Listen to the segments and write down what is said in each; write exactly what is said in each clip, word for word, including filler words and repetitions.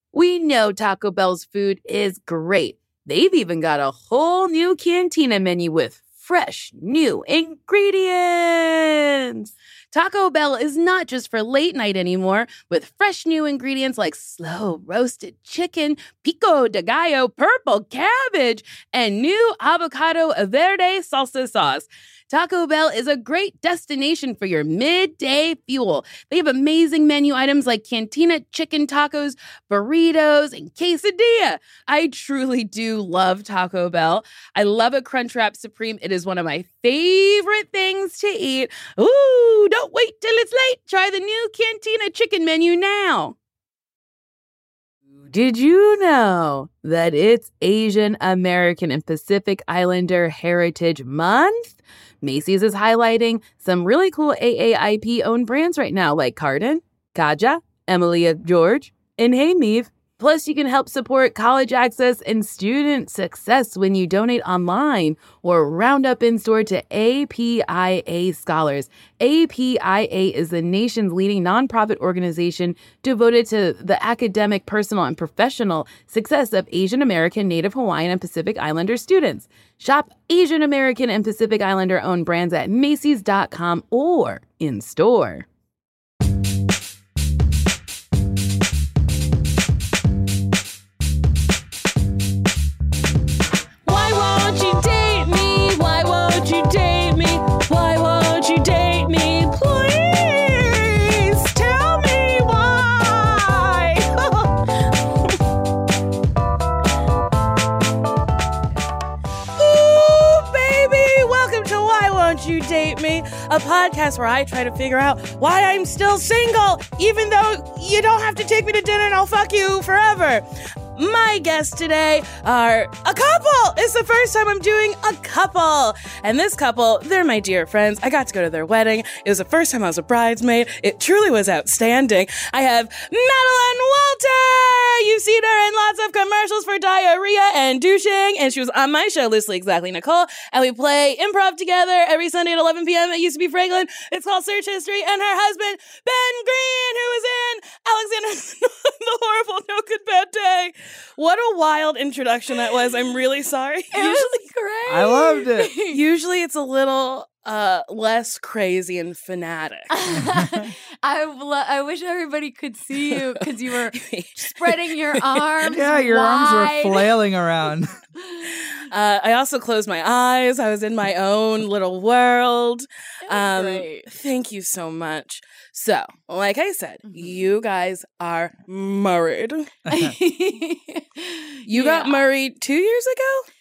We know Taco Bell's food is great. They've even got a whole new Cantina menu with fresh, new ingredients. Taco Bell is not just for late night anymore, with fresh new ingredients like slow roasted chicken, pico de gallo, purple cabbage, and new avocado verde salsa sauce. Taco Bell is a great destination for your midday fuel. They have amazing menu items like Cantina chicken tacos, burritos, and quesadilla. I truly do love Taco Bell. I love a Crunchwrap Supreme. It is one of my favorite things to eat. Ooh, don't wait till it's late. Try the new Cantina chicken menu now. Did you know that it's Asian American and Pacific Islander Heritage Month? Macy's is highlighting some really cool A A I P-owned brands right now, like Cardin, Kaja, Emilia George, and Hey Meave. Plus, you can help support college access and student success when you donate online or round up in store to A P I A Scholars. A P I A is the nation's leading nonprofit organization devoted to the academic, personal, and professional success of Asian American, Native Hawaiian, and Pacific Islander students. Shop Asian American and Pacific Islander owned brands at Macy's dot com or in store. A podcast where I try to figure out why I'm still single, even though you don't have to take me to dinner and I'll fuck you forever. My guests today are a couple. It's the first time I'm doing a couple. And this couple, they're my dear friends. I got to go to their wedding. It was the first time I was a bridesmaid. It truly was outstanding. I have Madeline Walter. You've seen her in lots of commercials for diarrhea and douching. And she was on my show, Loosely Exactly Nicole. And we play improv together every Sunday at eleven p.m. It used to be Franklin. It's called Search History. And her husband, Ben Green, who was in Alexander The Horrible No Good Bad Day. What a wild introduction that was. I'm really sorry. It usually, was great. I loved it. Usually it's a little uh, less crazy and fanatic. I, lo- I wish everybody could see you because you were spreading your arms Yeah, your wide. arms were flailing around. Uh, I also closed my eyes. I was in my own little world. Um, great. Thank you so much. So, like I said, mm-hmm. you guys are married. You yeah. got married two years ago?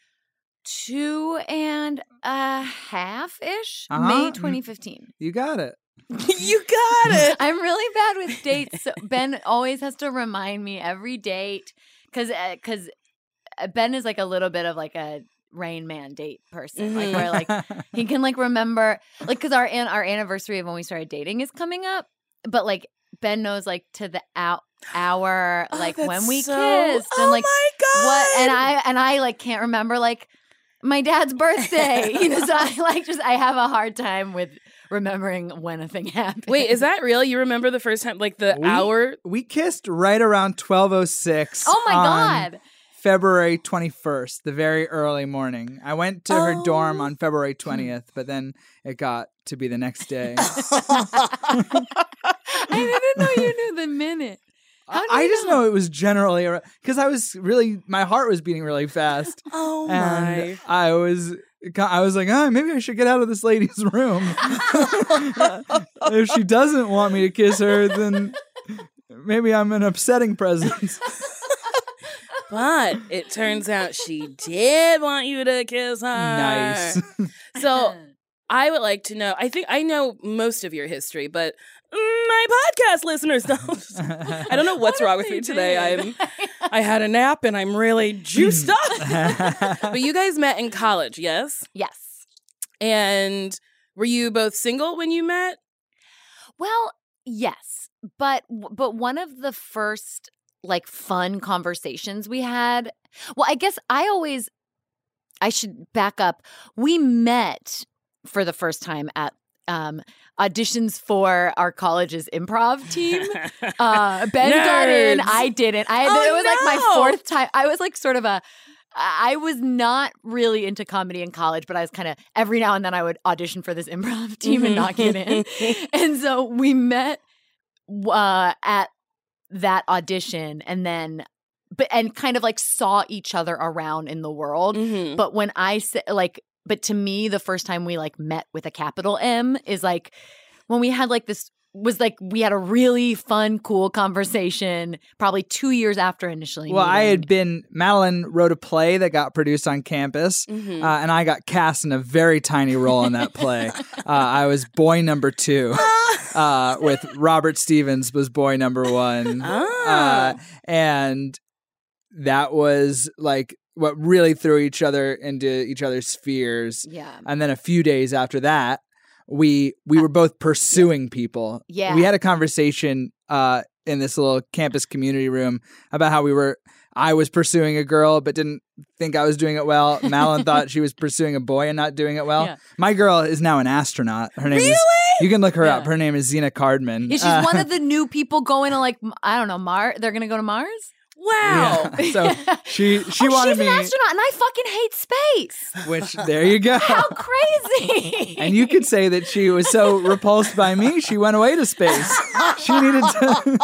Two and a half-ish? Uh-huh. May twenty fifteen. You got it. You got it. I'm really bad with dates. So Ben always has to remind me every date because because uh, Ben is like a little bit of like a Rain Man date person, Mm-hmm. like where like he can like remember like because our an- our anniversary of when we started dating is coming up, but like Ben knows like to the out hour Oh, like that's when we so- kissed oh and like my God. what and I and I like can't remember like my dad's birthday, you know. So I like just I have a hard time with remembering when a thing happened. Wait, is that real? You remember the first time, like the We- hour? We kissed right around twelve oh six. Oh my on God. February twenty-first, the very early morning. I went to her Oh. dorm on February twentieth, but then it got to be the next day. I didn't know you knew the minute. How do I you just know it was generally because I was really, my heart was beating really fast. Oh And my. I was, I was like, oh, maybe I should get out of this lady's room. If she doesn't want me to kiss her, then maybe I'm an upsetting presence. But it turns out she did want you to kiss her. Nice. So I would like to know, I think I know most of your history, but my podcast listeners don't. I don't know what's What wrong if with they me today. did? I'm I had a nap and I'm really juiced up. But you guys met in college, yes? Yes. And were you both single when you met? Well, yes, but but one of the first like fun conversations we had. Well, I guess I always I should back up. We met for the first time at um, auditions for our college's improv team. Uh, Ben got in, I didn't. I Oh, it was like my no. fourth time. I was like sort of a. I was not really into comedy in college, but I was kind of every now and then I would audition for this improv team and not get in. And so we met uh, at that audition, and then. But and kind of like saw each other around in the world. Mhm. But when I say like, but to me, the first time we like met with a capital M is like when we had like this was like we had a really fun, cool conversation. Probably two years after initially. Well, I meeting. had been, Madeline wrote a play that got produced on campus, Mhm. uh, and I got cast in a very tiny role in that play. uh, I was boy number two, uh, with Robert Stevens was boy number one. Ah. Uh, and that was like what really threw each other into each other's spheres. Yeah. And then a few days after that, we we were both pursuing people. Yeah. We had a conversation uh, in this little campus community room about how we were. I was pursuing a girl, but didn't think I was doing it well. Madeline thought she was pursuing a boy and not doing it well. Yeah. My girl is now an astronaut. Her name is. You can look her up. Yeah. Her name is Zena Cardman. Yeah, she's Uh, one of the new people going to like, I don't know, Mars. They're going to go to Mars? Wow. yeah. So she she oh, wanted she's me. an astronaut and I fucking hate space. Which there you go. How crazy. And you could say that she was so repulsed by me, she went away to space. She needed to.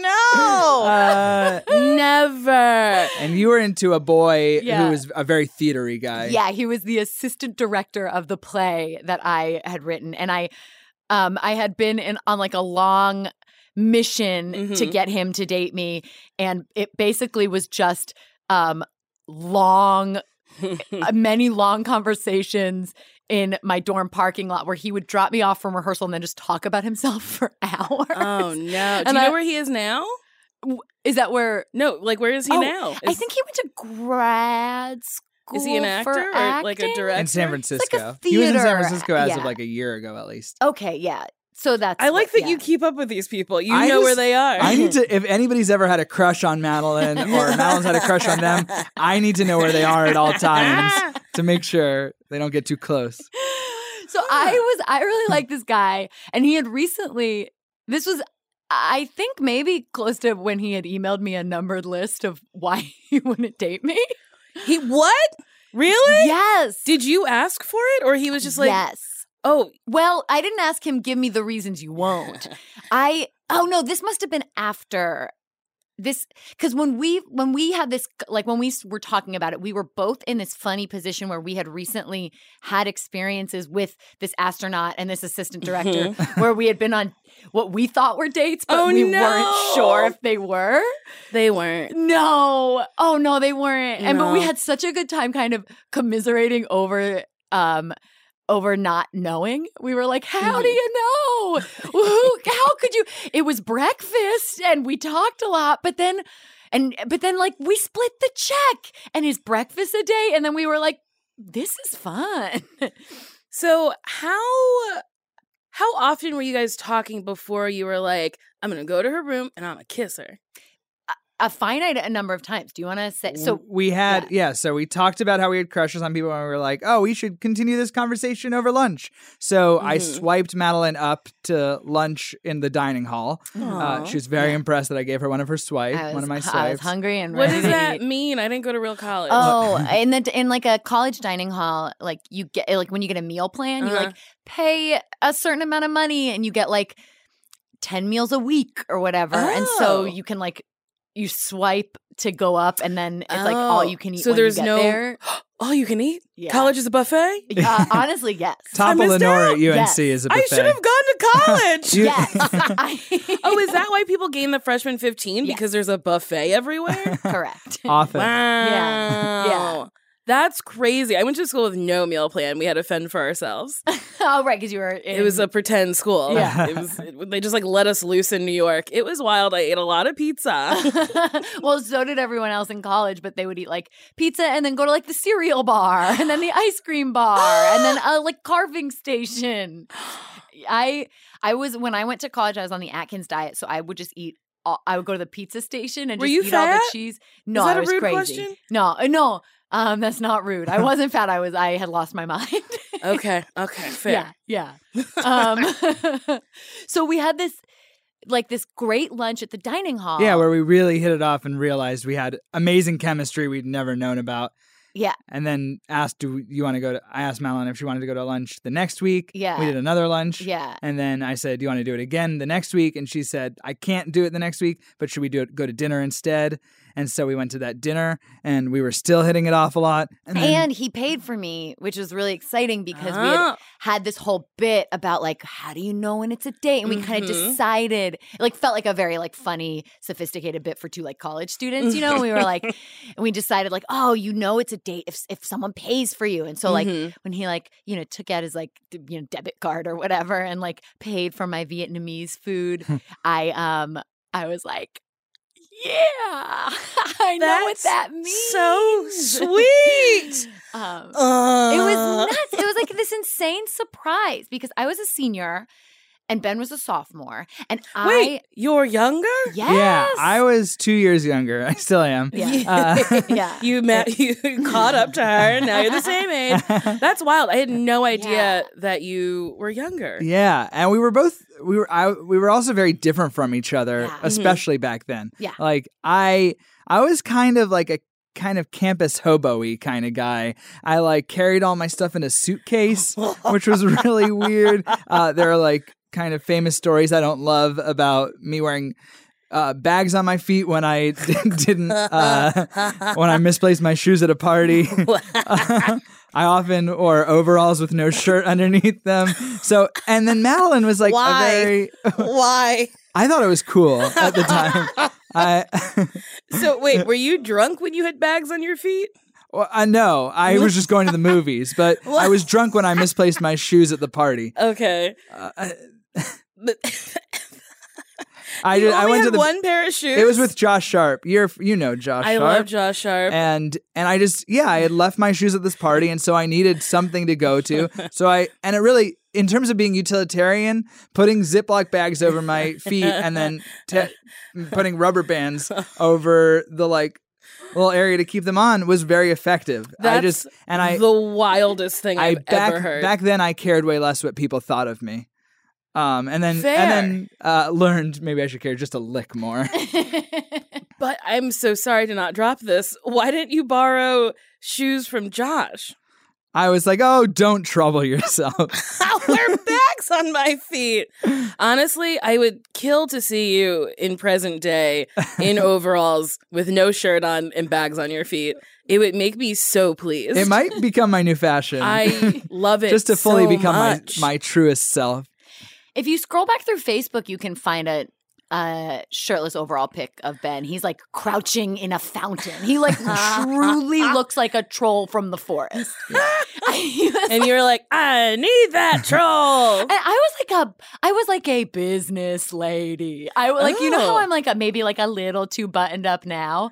Oh Uh, no. Never. and you were into a boy Yeah. who was a very theatery guy. Yeah, he was the assistant director of the play that I had written. And I um I had been in on like a long mission to Mhm. get him to date me. And it basically was just um long uh, many long conversations in my dorm parking lot where he would drop me off from rehearsal and then just talk about himself for hours. Oh no. Do And you know I- where he is now? Is that where No, like where is he Oh, now? I Is- think he went to grad school. Is he an actor for or like a acting? director? In San Francisco. like a he was in San theater- Francisco as of yeah. like a year ago at least. Okay, yeah. So that's I like what- that you yeah. keep up with these people. You I know where just- they are. I need to, if anybody's ever had a crush on Madeline or Madeline's had a crush on them, I need to know where they are at all times to make sure they don't get too close. So I was I really like this guy, and he had recently. This was, I think, maybe close to when he had emailed me a numbered list of why he wouldn't date me. He what? Really? Yes. Did you ask for it, or he was just like, yes. "Oh, Well, I didn't ask him, give me the reasons you won't. I, oh no, this must have been after this. Because when we, when we had this, like when we s- were talking about it, we were both in this funny position where we had recently had experiences with this astronaut and this assistant director where we had been on what we thought were dates, but Oh, we no. weren't sure if they were. they weren't." No. Oh no, they weren't. And but we No. had such a good time kind of commiserating over um over not knowing. We were like, how do you know? Who, how could you? It was breakfast and we talked a lot, but then and but then like we split the check and is breakfast a day? And then we were like, this is fun. So how how often were you guys talking before you were like, "I'm gonna go to her room and I'm gonna kiss her"? A finite a number of times. Do you want to say so? we had, yeah. So we talked about how we had crushes on people and we were like, oh, we should continue this conversation over lunch. So I Mhm. swiped Madeline up to lunch in the dining hall. Uh, Aw. she was very impressed that I gave her one of her swipes, I was, one of my I was swipes. hungry and What ready does to that eat. mean? I didn't go to real college. Oh, in the in like a college dining hall, like you get like when you get a meal plan, you Uh-huh. like pay a certain amount of money and you get like ten meals a week or whatever, and so Oh. you can like you swipe to go up, and then it's like all Oh. you can eat. So when you there's get no- there. All you can eat? Yeah. College is a buffet? Uh, honestly, yes. Top I of missed Lenore out. at U N Yes. C is a I buffet. should have gone to college. You- Yes. I- Oh, is that why people gain the freshman fifteen? Yes. Because there's a buffet everywhere? correct? Often. Wow. Yeah. That's crazy. I went to school with no meal plan. We had to fend for ourselves. Oh, right, because you were. In, It was a pretend school. Yeah. It was, it- they just like let us loose in New York. It was wild. I ate a lot of pizza. Well, so did everyone else in college, but they would eat like pizza and then go to like the cereal bar and then the ice cream bar and then a like carving station. I I was when I went to college, I was on the Atkins diet, so I would just eat. All, I would go to the pizza station and Were just you eat all the fat? cheese. No, that I a was rude crazy. question? No, uh, no, um, that's not rude. I wasn't fat. I was. I had lost my mind. Okay. Okay. Fair. Yeah. Yeah. Um, so we had this, like this great lunch at the dining hall. Yeah, where we really hit it off and realized we had amazing chemistry we'd never known about. Yeah. And then asked, do you want to go to, I asked Madeline if she wanted to go to lunch the next week. Yeah. We did another lunch. Yeah. And then I said, do you want to do it again the next week? And she said, I can't do it the next week, but should we do it, go to dinner instead? And so we went to that dinner and we were still hitting it off a lot. And, then, And he paid for me, which was really exciting because we had Oh. had this whole bit about like, how do you know when it's a date? And we kind of Mhm. decided, it like felt like a very like funny, sophisticated bit for two like college students, you know? And we were like, and we decided like, oh, you know it's a date if if someone pays for you. And so like Mhm. when he like, you know, took out his like, d- you know, debit card or whatever and like paid for my Vietnamese food, I um I was like, yeah, I know what That's that means. so sweet. um, Uh, it was nuts. It was like this insane surprise because I was a senior and Ben was a sophomore. And I Wait, you're younger? yes. yeah, I was two years younger. I still am. Yeah. Uh, yeah. You met, you caught up to her, and now you're the same age. That's wild. I had no idea Yeah. that you were younger. Yeah, and we were both we were I we were also very different from each other, Yeah. especially back then. Yeah. Like I I was kind of like a kind of campus hobo-y kind of guy. I like carried all my stuff in a suitcase, which was really weird. Uh, there are like kind of famous stories I don't love about me wearing uh, bags on my feet when I didn't uh, when I misplaced my shoes at a party. I often wore overalls with no shirt underneath them. So, and then Madeline was like Why? a very. Why? I thought it was cool at the time. I, So wait, were you drunk when you had bags on your feet? well, I know I was just going to the movies, but I was drunk when I misplaced my shoes at the party. Okay. Uh, I, But I, you did, I only went had to the. one pair of shoes. It was with Josh Sharp. You're you know Josh I Sharp. love Josh Sharp. and and I just yeah I had left my shoes at this party, and so I needed something to go to. So I and it really, in terms of being utilitarian, putting Ziploc bags over my feet and then te- putting rubber bands over the like little area to keep them on was very effective. That's I just and I the wildest thing I I've back ever heard. back then I cared way less what people thought of me. Um, and then Fair. and then uh, learned maybe I should care just a lick more. But I'm so sorry to not drop this. Why didn't you borrow shoes from Josh? I was like, oh, don't trouble yourself. I'll wear bags on my feet. Honestly, I would kill to see you in present day in overalls with no shirt on and bags on your feet. It would make me so pleased. It might become my new fashion. I love it just to fully so become much. my my truest self. If you scroll back through Facebook, you can find a a shirtless overall pic of Ben. He's like crouching in a fountain. He like truly looks like a troll from the forest. He was And you're like, I need that troll. And I was like a, I was like a business lady. I like, you know how Oh. I'm like a, maybe like a little too buttoned up now.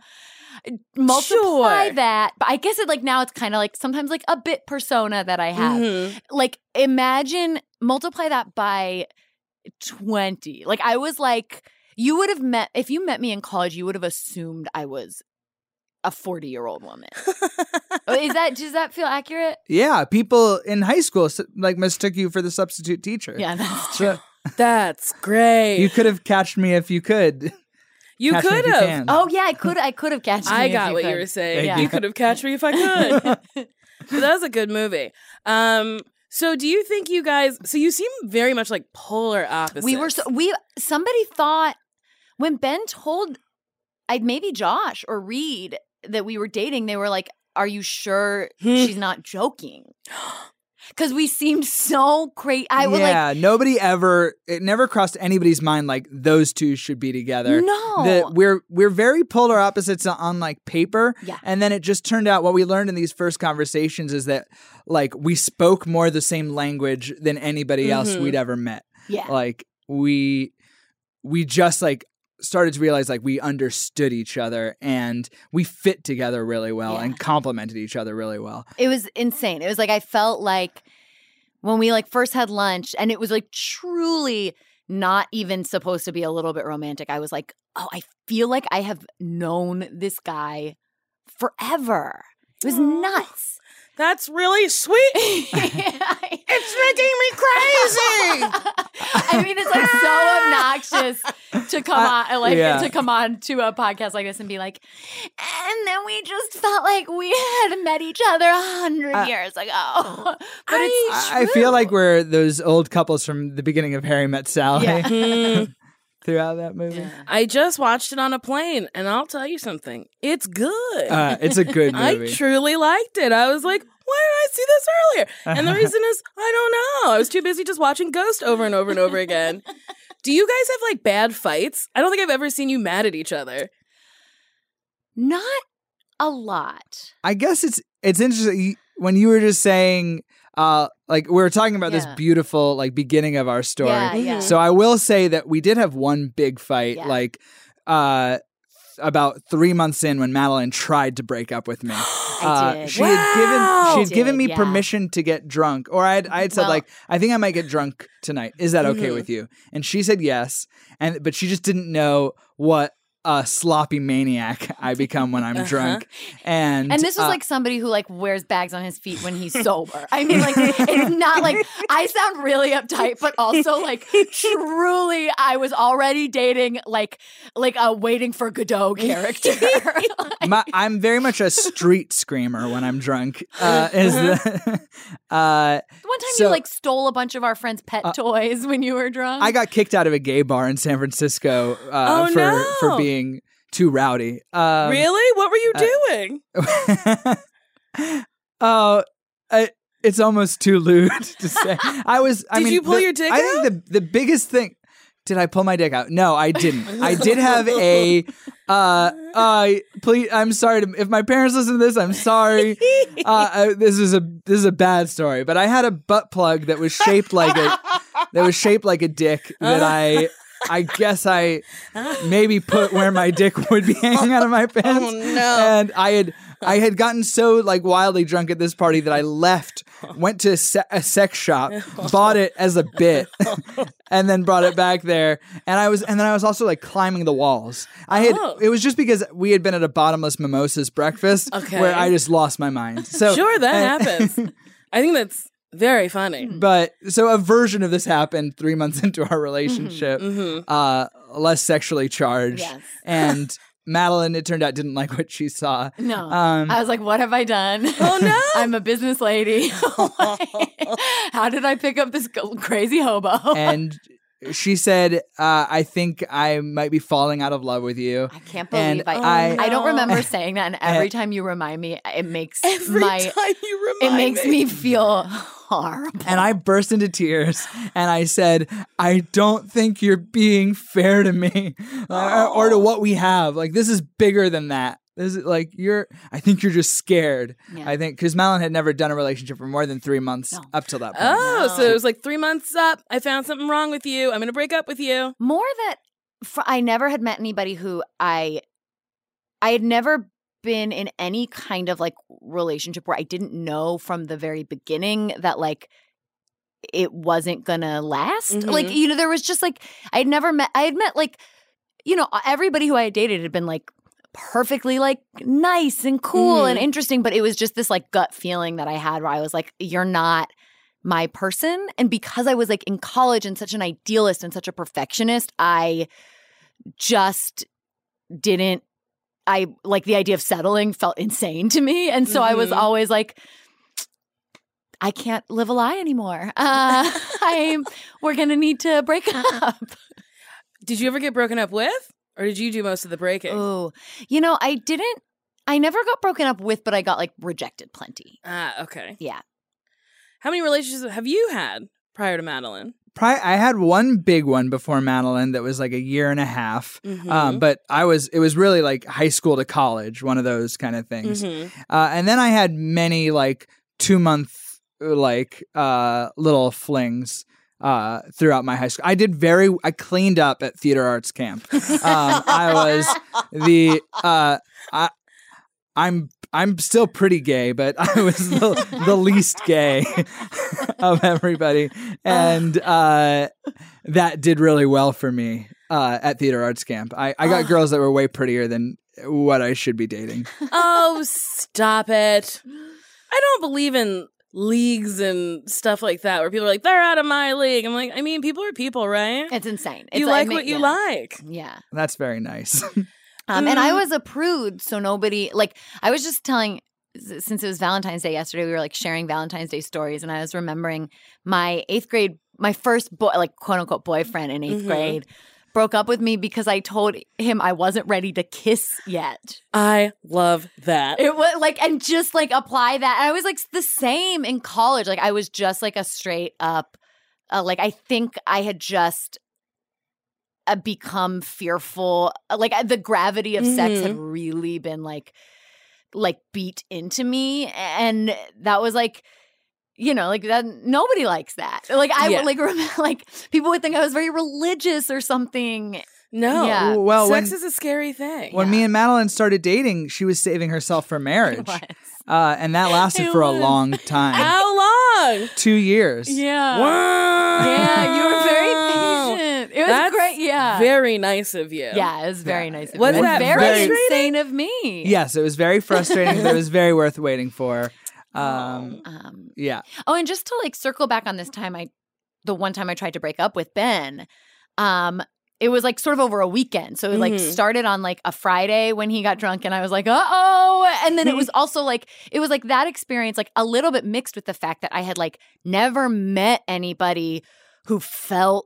Multiply Sure. that, but I guess it like now it's kind of like sometimes like a bit persona that I have. Mhm. Like imagine multiply that by twenty. Like I was like, you would have met if you met me in college, you would have assumed I was a forty year old woman. Is that does that feel accurate? Yeah, people in high school s- like mistook you for the substitute teacher. Yeah, that's true. So That's great. you could have catched me if you could. You Catch me if could you have. can. Oh yeah, I could I could have catched. I me if got you what could. you were saying. Yeah. You could have catched me if I could. But that was a good movie. Um, so do you think you guys? So you seem very much like polar opposites. We were so we somebody thought when Ben told I'd maybe Josh or Reed that we were dating, they were like, "Are you sure Hmm. she's not joking?" Because we seemed so crazy. I was yeah, nobody ever. It never crossed anybody's mind like those two should be together. like, "No." That we're we're very polar opposites on, on like paper. Yeah. And then it just turned out what we learned in these first conversations is that like we spoke more the same language than anybody else Mhm. we'd ever met. yeah. Like we we just like started to realize like we understood each other and we fit together really well Yeah. and complemented each other really well. It was insane. It was like I felt like when we like first had lunch and it was like truly not even supposed to be a little bit romantic. I was like, "Oh, I feel like I have known this guy forever." It was Aw. nuts. That's really sweet. It's making me crazy. I mean, it's like so obnoxious to come I- on, like yeah. to come on to a podcast like this and be like, and then we just felt like we had met each other a hundred I- years ago. But it's I, I feel like we're those old couples from the beginning of Harry Met Sally Yeah. Mm. throughout that movie. I just watched it on a plane, and I'll tell you something. It's good. Uh, it's a good movie. I truly liked it. I was like, why did I see this earlier? And the reason is, I don't know. I was too busy just watching Ghost over and over and over again. Do you guys have like bad fights? I don't think I've ever seen you mad at each other. not a lot. I guess it's it's interesting you- when you were just saying uh like we were talking about this Yeah. beautiful like beginning of our story. Yeah, yeah. So I will say that we did have one big fight Yeah. like uh about three months in when Madeline tried to break up with me. Uh, did. She had given Wow. she had given me Did, yeah. permission to get drunk, or I had I had said Well- like I think I might get drunk tonight. Is that okay Mhm. with you? And she said yes, and but she just didn't know what a sloppy maniac I become when I'm Uh-huh. drunk. And And this was uh, like somebody who like wears bags on his feet when he's sober. I mean, like it's not like I sound really uptight, but also like truly, I was already dating like like a Waiting for Godot character. my, I'm very much a street screamer when I'm drunk. Uh, is the, uh, One time So- you like stole a bunch of our friends' pet toys when you were drunk. I got kicked out of a gay bar in San Francisco uh, Oh, for no. for being too rowdy. Um, Really? What were you doing? Oh, I, it's almost too lewd to say. I was. I Did mean, you pull the- your dick I think the the biggest thing. Did I pull my dick out? No, I didn't. I did have a. Uh, uh, please. I'm sorry to, if my parents listen to this. I'm sorry. Uh, I, this is a this is a bad story, but I had a butt plug that was shaped like a that was shaped like a dick that I. I guess I maybe put where my dick would be hanging out of my pants. Oh, no. And I had I had gotten so like wildly drunk at this party that I left, went to a, se- a sex shop, bought it as a bit, and then brought it back there. And I was and then I was also like climbing the walls. I had Oh. it was just because we had been at a bottomless mimosas breakfast Okay. where I just lost my mind. So Sure, that and- happens. I think that's very funny. But so a version of this happened three months into our relationship, Mhm. uh, less sexually charged. Yes. And Madeline, it turned out, didn't like what she saw. No. Um, I was like, what have I done? Oh, no. I'm a business lady. How did I pick up this go- crazy hobo? and she said, uh, I think I might be falling out of love with you. I can't And believe I, I- I don't no. remember saying that, and every And- time you remind me, it makes Every my time you it remind makes me feel horrible. And I burst into tears and I said, I don't think you're being fair to me uh, or to what we have. Like, this is bigger than that. This is like, you're, I think you're just scared. Yeah. I think, because Madeline had never done a relationship for more than three months No. up till that point. Oh, No. so it was like three months up. I found something wrong with you. I'm going to break up with you. More that fr- I never had met anybody who I I had never been in any kind of like relationship where I didn't know from the very beginning that like it wasn't gonna last. Mhm. Like, you know, there was just like I had never met I had met like, you know, everybody who I had dated had been like perfectly like nice and cool and Mhm. interesting, but it was just this like gut feeling that I had where I was like, you're not my person. And because I was like in college and such an idealist and such a perfectionist, I just didn't I like the idea of settling felt insane to me. And so I was Mhm. always like, I can't live a lie anymore. Uh, I'm we're gonna need to break up. Did you ever get broken up with? Or did you do most of the breaking? Oh, you know, I didn't I never got broken up with, but I got like rejected plenty. Ah, okay. Yeah. How many relationships have you had prior to Madeline? Pri- I had one big one before Madeline that was like a year and a half. Mhm. Um, but I was, it was really like high school to college, one of those kind of things. Mhm. Uh, and then I had many like two month like uh, little flings uh, throughout my high school. I did very, I cleaned up at theater arts camp. Um, I was the, uh, I, I'm, I'm still pretty gay, but I was the, the least gay of everybody. And uh, that did really well for me uh, at theater arts camp. I, I got girls that were way prettier than what I should be dating. Oh, stop it. I don't believe in leagues and stuff like that where people are like, they're out of my league. I'm like, I mean, people are people, right? It's insane. It's you I like mean, what you yeah. like. Yeah. That's very nice. Um, and I Mm. was a prude, so nobody, like, I was just telling, since it was Valentine's Day yesterday, we were, like, sharing Valentine's Day stories, and I was remembering my eighth grade, my first, boy, like, quote-unquote boyfriend in eighth Mhm. grade broke up with me because I told him I wasn't ready to kiss yet. I love that. It was, like, and just, like, apply that. And I was, like, the same in college. Like, I was just, like, a straight up, uh, like, I think I had just uh, become fearful. Like, the gravity of sex had really been, like, like beat into me. And that was, like, you know, like that. Nobody likes that. Like, I Yeah. would, like, remember, like, people would think I was very religious or something. no. Yeah. Well, Sex when, is a scary thing. when me and Madeline started dating, she was saving herself for marriage. was. Uh, and that lasted It for a was. long time. How long? Two years. Yeah. Wow. Yeah, you were very patient. It was That's great. Yeah. Very nice of you. Yeah, it was very Yeah. nice. Of Was you. that And very frustrating? insane of me? Yes, it was very frustrating, but it was very worth waiting for. Um, Um, yeah. oh, and just to like circle back on this time, I the one time I tried to break up with Ben, um, it was like sort of over a weekend. So it like Mhm. started on like a Friday when he got drunk, and I was like, uh oh. And then it was also like it was like that experience, like a little bit mixed with the fact that I had like never met anybody who felt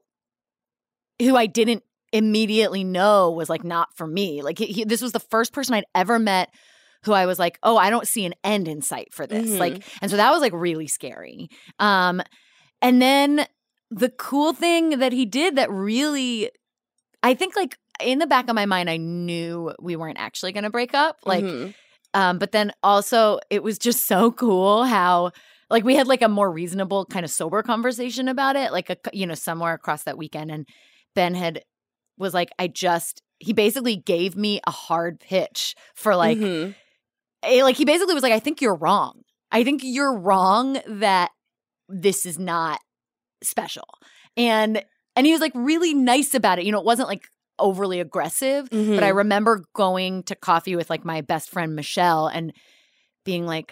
who I didn't immediately know was like not for me. Like he, he, this was the first person I'd ever met who I was like, oh, I don't see an end in sight for this. Mhm. Like, and so that was like really scary. Um, and then the cool thing that he did that really, I think like in the back of my mind, I knew we weren't actually going to break up. Like, Mhm. um, but then also it was just so cool how like we had like a more reasonable kind of sober conversation about it, like a, you know, somewhere across that weekend. And Ben had was like, I just, he basically gave me a hard pitch for like, Mhm. eh, like he basically was like, I think you're wrong. I think you're wrong that this is not special. And, and he was like really nice about it. You know, it wasn't like overly aggressive, Mhm. but I remember going to coffee with like my best friend, Michelle, and being like,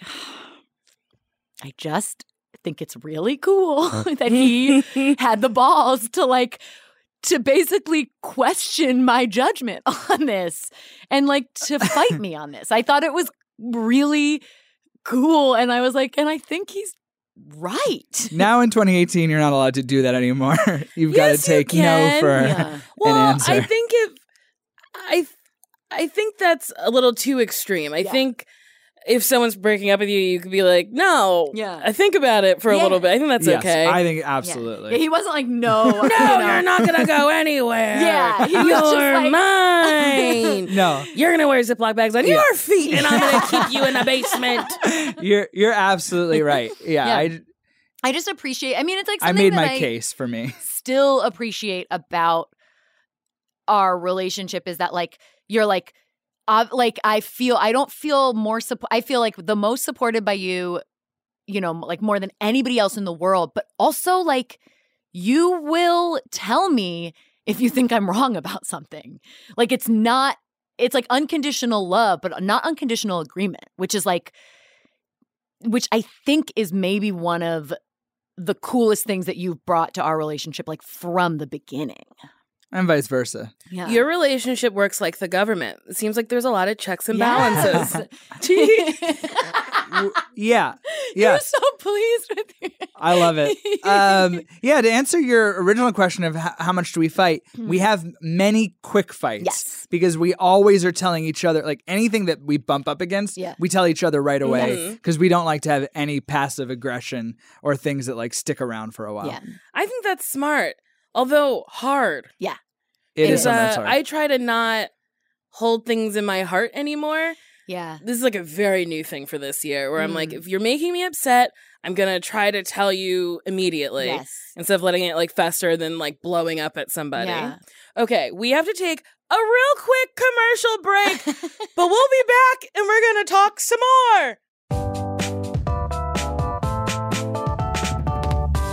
I just think it's really cool that he had the balls to like, to basically question my judgment on this and like to fight me on this. I thought it was really cool. And I was like, and I think he's right. Now in twenty eighteen, you're not allowed to do that anymore. You've got to Yes, you take no can. for Yeah. Well, an answer. I think if I, I think that's a little too extreme. I Yeah. think if someone's breaking up with you, you could be like, "No, Yeah. I think about it for a Yeah. little bit. I think that's yes, okay." I think Yeah. absolutely. Yeah, he wasn't like, no. no, you know. you're not gonna go anywhere. Yeah, he was you're just like- mine. No, You're gonna wear Ziploc bags on Yeah. your feet, and I'm gonna keep you in the basement. you're you're absolutely right. Yeah, Yeah. I, I just appreciate, I mean, it's like I something made that my I case for me. still appreciate about our relationship is that like, you're like, Uh, like I feel, I don't feel more support. I feel like the most supported by you, you know, like more than anybody else in the world. But also, like, you will tell me if you think I'm wrong about something. Like, it's not. It's like unconditional love, but not unconditional agreement, which is like, which I think is maybe one of the coolest things that you've brought to our relationship, like from the beginning. And vice versa. Yeah. Your relationship works like the government. It seems like there's a lot of checks and Yes. balances. W- yeah, yeah, You're so pleased with you. I love it. Um, yeah, to answer your original question of h- how much do we fight, we have many quick fights. Yes. Because we always are telling each other, like anything that we bump up against, Yeah. we tell each other right away Mhm. because we don't like to have any passive aggression or things that like stick around for a while. Yeah. I think that's smart, although hard. It is Because, something that's uh, hard. I try to not hold things in my heart anymore. Yeah. This is like a very new thing for this year where I'm like, Mm. if you're making me upset, I'm going to try to tell you immediately Yes. instead of letting it like fester and then like blowing up at somebody. Yeah. Okay, we have to take a real quick commercial break, but we'll be back and we're going to talk some more.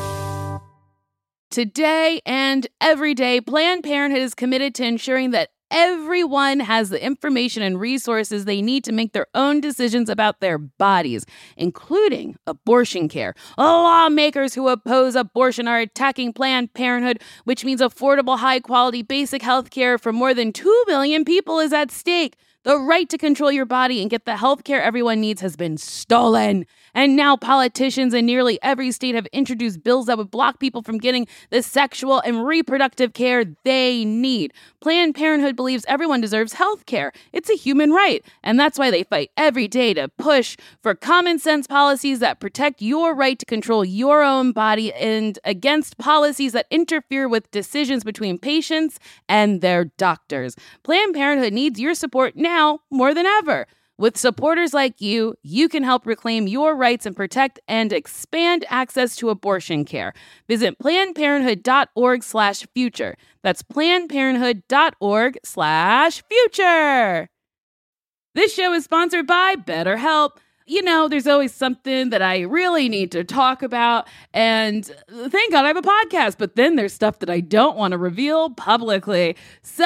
Today and every day, Planned Parenthood is committed to ensuring that everyone has the information and resources they need to make their own decisions about their bodies, including abortion care. Lawmakers who oppose abortion are attacking Planned Parenthood, which means affordable, high-quality, basic health care for more than two million people is at stake. The right to control your body and get the health care everyone needs has been stolen. And now politicians in nearly every state have introduced bills that would block people from getting the sexual and reproductive care they need. Planned Parenthood believes everyone deserves health care. It's a human right. And that's why they fight every day to push for common sense policies that protect your right to control your own body and against policies that interfere with decisions between patients and their doctors. Planned Parenthood needs your support now more than ever. With supporters like you, you can help reclaim your rights and protect and expand access to abortion care. Visit PlannedParenthood.org slash future. That's PlannedParenthood.org slash future. This show is sponsored by BetterHelp. You know, there's always something that I really need to talk about, and thank God I have a podcast, but then there's stuff that I don't want to reveal publicly. So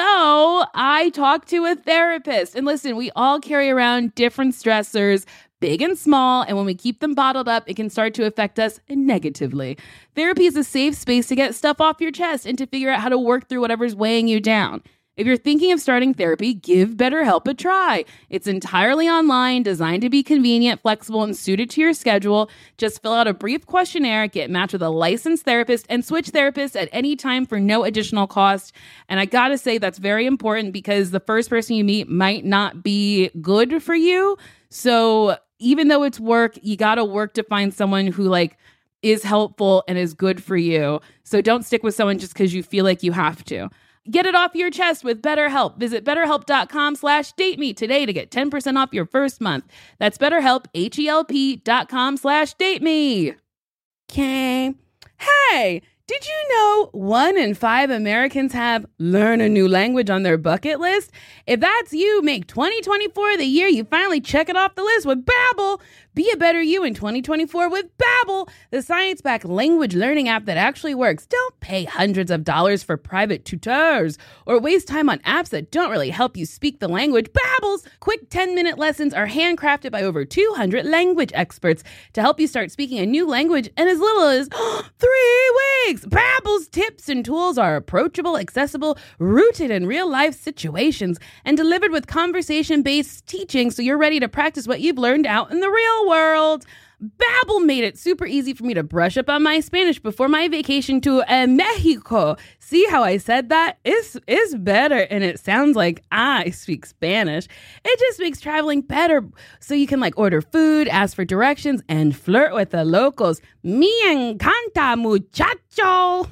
I talked to a therapist, and listen, we all carry around different stressors, big and small, and when we keep them bottled up, it can start to affect us negatively. Therapy is a safe space to get stuff off your chest and to figure out how to work through whatever's weighing you down. If you're thinking of starting therapy, give BetterHelp a try. It's entirely online, designed to be convenient, flexible, and suited to your schedule. Just fill out a brief questionnaire, get matched with a licensed therapist, and switch therapists at any time for no additional cost. And I gotta say, that's very important because the first person you meet might not be good for you. So even though it's work, you gotta work to find someone who like is helpful and is good for you. So don't stick with someone just because you feel like you have to. Get it off your chest with BetterHelp. Visit betterhelp.com slash date me today to get ten percent off your first month. That's BetterHelp, H-E-L-P dot com slash date me. Okay. Hey, did you know one in five Americans have learn a new language on their bucket list? If that's you, make twenty twenty-four the year you finally check it off the list with Babbel. Be a better you in twenty twenty-four with Babbel, the science-backed language learning app that actually works. Don't pay hundreds of dollars for private tutors or waste time on apps that don't really help you speak the language. Babbel's quick ten-minute lessons are handcrafted by over two hundred language experts to help you start speaking a new language in as little as three weeks. Babbel's tips and tools are approachable, accessible, rooted in real-life situations, and delivered with conversation-based teaching so you're ready to practice what you've learned out in the real world. Babbel made it super easy for me to brush up on my Spanish before my vacation to uh, Mexico. See how I said that? It's, it's better, and it sounds like I speak Spanish. It just makes traveling better, so you can like order food, ask for directions, and flirt with the locals. Me encanta, muchacho.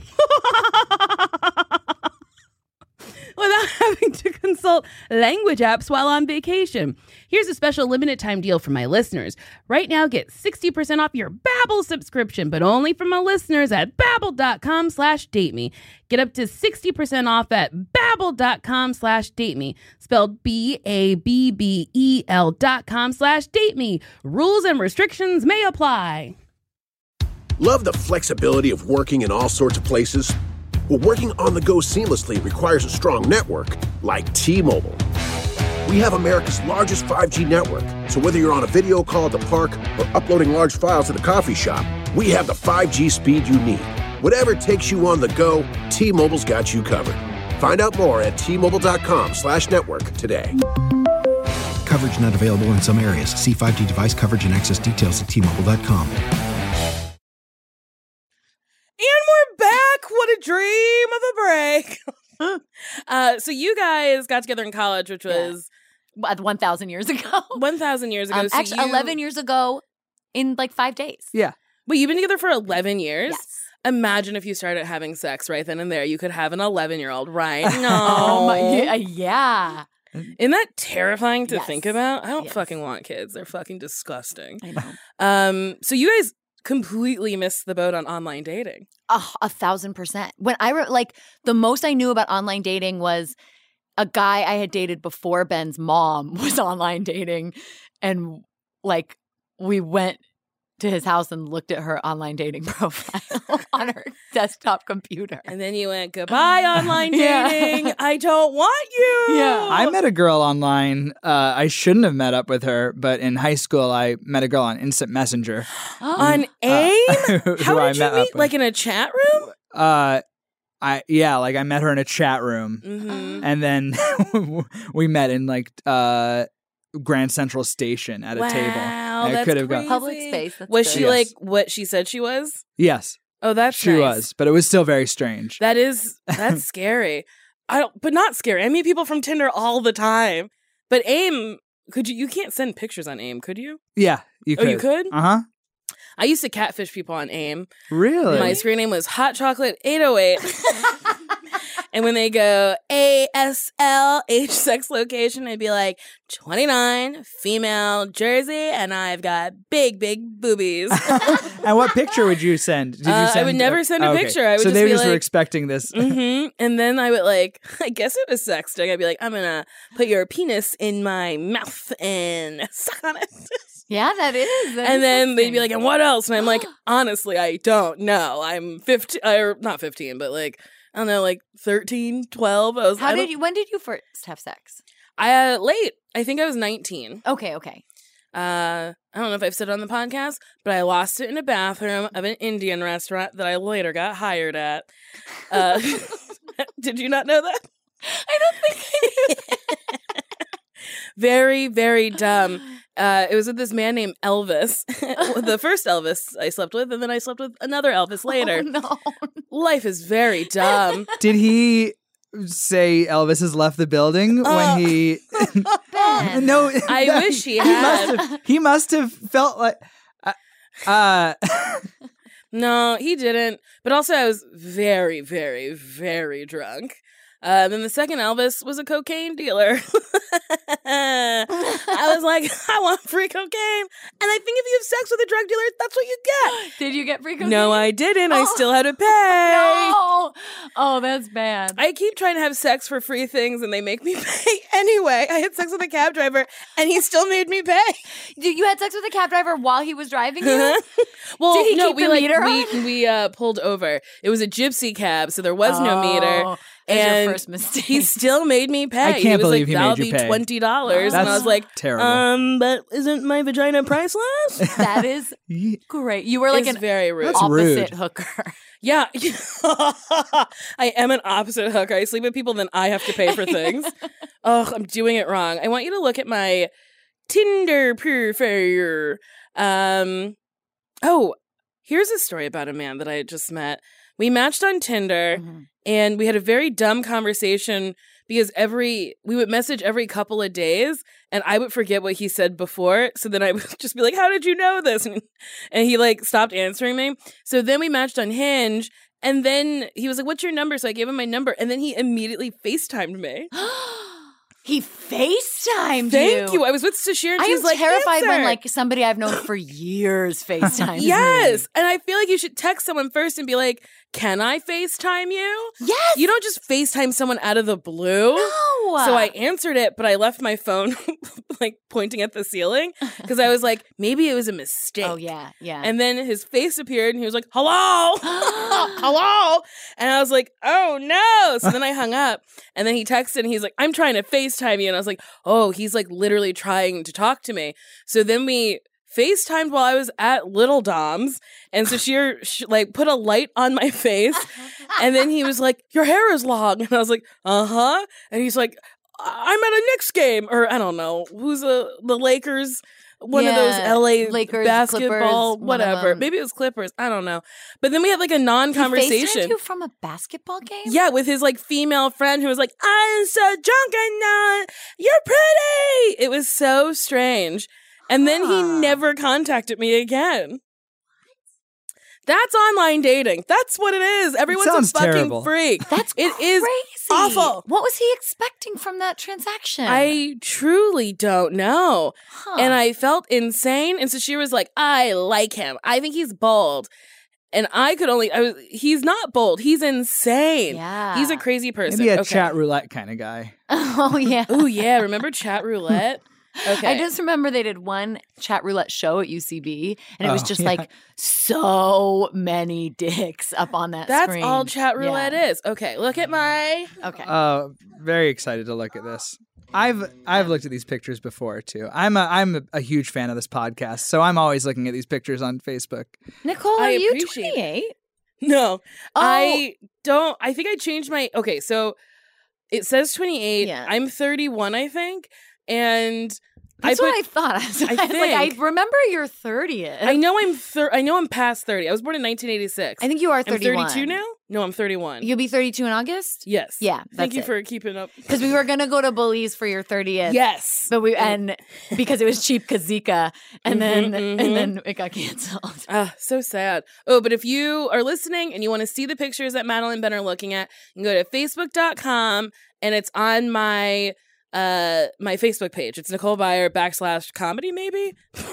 Without having to consult language apps while on vacation. Here's a special limited time deal for my listeners. Right now, get sixty percent off your Babbel subscription, but only for my listeners at babbel.com slash date me. Get up to sixty percent off at babbel.com slash date me. Spelled B A B B E L dot com slash date me. Rules and restrictions may apply. Love the flexibility of working in all sorts of places? Well, working on the go seamlessly requires a strong network like T-Mobile. We have America's largest five G network, so whether you're on a video call at the park or uploading large files at the coffee shop, we have the five G speed you need. Whatever takes you on the go, T-Mobile's got you covered. Find out more at T-Mobile.com slash network today. Coverage not available in some areas. See five G device coverage and access details at T Mobile dot com. And we're back. What a dream of a break. uh, so you guys got together in college, which was yeah. one thousand years ago. one thousand years ago. Um, so actually, you... eleven years ago in like five days. Yeah. But you've been together for eleven years? Yes. Imagine if you started having sex right then and there. You could have an eleven-year-old, right? No. Oh, my, yeah. yeah. Isn't that terrifying to yes. think about? I don't yes. fucking want kids. They're fucking disgusting. I know. Um, so you guys completely missed the boat on online dating. Oh, a thousand percent. When I re- like the most I knew about online dating was a guy I had dated before Ben's mom was online dating, and like we went to his house and looked at her online dating profile on her desktop computer. And then you went, goodbye, online Yeah. dating. I don't want you. Yeah. I met a girl online. Uh, I shouldn't have met up with her, but in high school, I met a girl on Instant Messenger. On AIM? who How I did you met up meet? with. Like in a chat room? Uh, I yeah, like I met her in a chat room, Mm-hmm. and then we met in like uh, Grand Central Station at a Wow, table. I that's could have gone. crazy. Public space. That's Was good. she Yes. like what she said she was? Yes, Oh, that's she nice. was, but it was still very strange. That is that's scary. I don't, but not scary. I meet people from Tinder all the time. But AIM, could you? You can't send pictures on AIM, could you? yeah, you Oh, could. you could? Uh huh. I used to catfish people on AIM. Really? My screen name was Hot Chocolate eight oh eight. And when they go A S L, age, sex, location, I'd be like twenty-nine, female, Jersey, and I've got big, big boobies. And what picture would you send? Did you Uh, I send? would never send a okay. picture. I would so just they be just were like- expecting this. hmm And then I would like, I guess it was sexting. I'd be like, I'm gonna put your penis in my mouth and suck on it. Yeah, that is. that And is then they'd be sexy. like, and what else? And I'm like, honestly, I don't know. I'm fifteen, or not fifteen, but like, I don't know, like thirteen, twelve. I was, How I did don't- you? When did you first have sex? I, uh, late. I think I was nineteen. Okay, okay. Uh, I don't know if I've said it on the podcast, but I lost it in a bathroom of an Indian restaurant that I later got hired at. Uh, did you not know that? I don't think I knew. Very, very dumb. Uh, it was with this man named Elvis. The first Elvis I slept with, and then I slept with another Elvis later. Oh, no. Life is very dumb. Did he say Elvis has left the building Uh, when he? Ben. no, I no, wish he He had. must have. He must have felt like. Uh, uh No, he didn't. But also, I was very, very, very drunk. Uh, then the second Elvis was a cocaine dealer. I was like, I want free cocaine. And I think if you have sex with a drug dealer, that's what you get. Did you get free cocaine? No, I didn't. I Oh. still had to pay. No. Oh, that's bad. I keep trying to have sex for free things and they make me pay anyway. I had sex with a cab driver and he still made me pay. You you had sex with a cab driver while he was driving you? Well, Did he no, keep we the like meter we on? we uh, pulled over. It was a gypsy cab, so there was no meter. Oh, that's your And first mistake. he still made me pay. I he can't was believe like, he That'll made you be pay. twenty dollars, and I That's was like, terrible. um, but isn't my vagina priceless? That is Ye- great. You were like It's an very rude. That's opposite rude. hooker. Yeah, I am an opposite hooker. I sleep with people, then I have to pay for things. Oh, I'm doing it wrong. I want you to look at my Tinder profile. Um, oh, here's a story about a man that I just met. We matched on Tinder, Mhm. and we had a very dumb conversation because every we would message every couple of days, and I would forget what he said before. So then I would just be like, "How did you know this?" And, and he like stopped answering me. So then we matched on Hinge, and then he was like, "What's your number?" So I gave him my number, and then he immediately FaceTimed me. He FaceTimed Thank you. you. I was with Sashir, and I she's am like, terrified when "Answer." like somebody I've known for years FaceTimes me. Yes, and I feel like you should text someone first and be like, "Can I FaceTime you?" Yes. You don't just FaceTime someone out of the blue. No. So I answered it, but I left my phone like pointing at the ceiling because I was like, maybe it was a mistake. Oh yeah, yeah. And then his face appeared and he was like, "Hello." Hello. And I was like, "Oh no." So then I hung up and then he texted and he's like, "I'm trying to FaceTime you." And I was like, "Oh, he's like literally trying to talk to me." So then we FaceTimed while I was at Little Dom's, and so she sh- like put a light on my face, and then he was like, "Your hair is long," and I was like, "Uh huh," and he's like, "I'm at a Knicks game," or I don't know who's a the Lakers, one of those Yeah, L A Lakers, basketball, Clippers, one of whatever. them. Maybe it was Clippers, I don't know. But then we had like a He non-conversation. FaceTimed you from a basketball game? Yeah, with his like female friend who was like, "I'm so drunk and not. You're pretty." It was so strange. And then he Huh. never contacted me again. That's online dating. That's what it is. Everyone's a sounds fucking terrible. freak. That's It is crazy. awful. What was he expecting from that transaction? I truly don't know. Huh. And I felt insane. And so she was like, "I like him. I think he's bold." And I could only, I was, he's not bold. He's insane. Yeah. He's a crazy person. Maybe a Okay. chat roulette kind of guy. Oh yeah. Oh, yeah. Remember chat roulette? Okay. I just remember they did one chat roulette show at U C B, and it was Oh, just yeah. like so many dicks up on that That's screen. all chat roulette Yeah. is. Okay, look at my. Okay. Uh, very excited to look at this. I've I've looked at these pictures before too. I'm a I'm a, a huge fan of this podcast, so I'm always looking at these pictures on Facebook. Nicole, I are you appreciate it. twenty-eight? No, Oh. I don't. I think I changed my. Okay, so it says twenty-eight. Yeah. I'm thirty-one, I think, and That's I put. what I thought. I was, I I was like, I think- remember your thirtieth. I know I'm thir- I know I'm past thirty. I was born in nineteen eighty-six. I think you are I'm thirty-one. thirty-two now. No, I'm thirty-one. You'll be thirty-two in August? Yes. Yeah, Thank that's you it. for keeping up. Because we were gonna go to Belize for your thirtieth. Yes. But we and because it was cheap because Zika, and then Mhm, and mhm. then it got canceled. Ah, so sad. Oh, but if you are listening and you want to see the pictures that Madeline and Ben are looking at, you can go to facebook dot com and it's on my uh my Facebook page. It's Nicole Byer backslash comedy, maybe?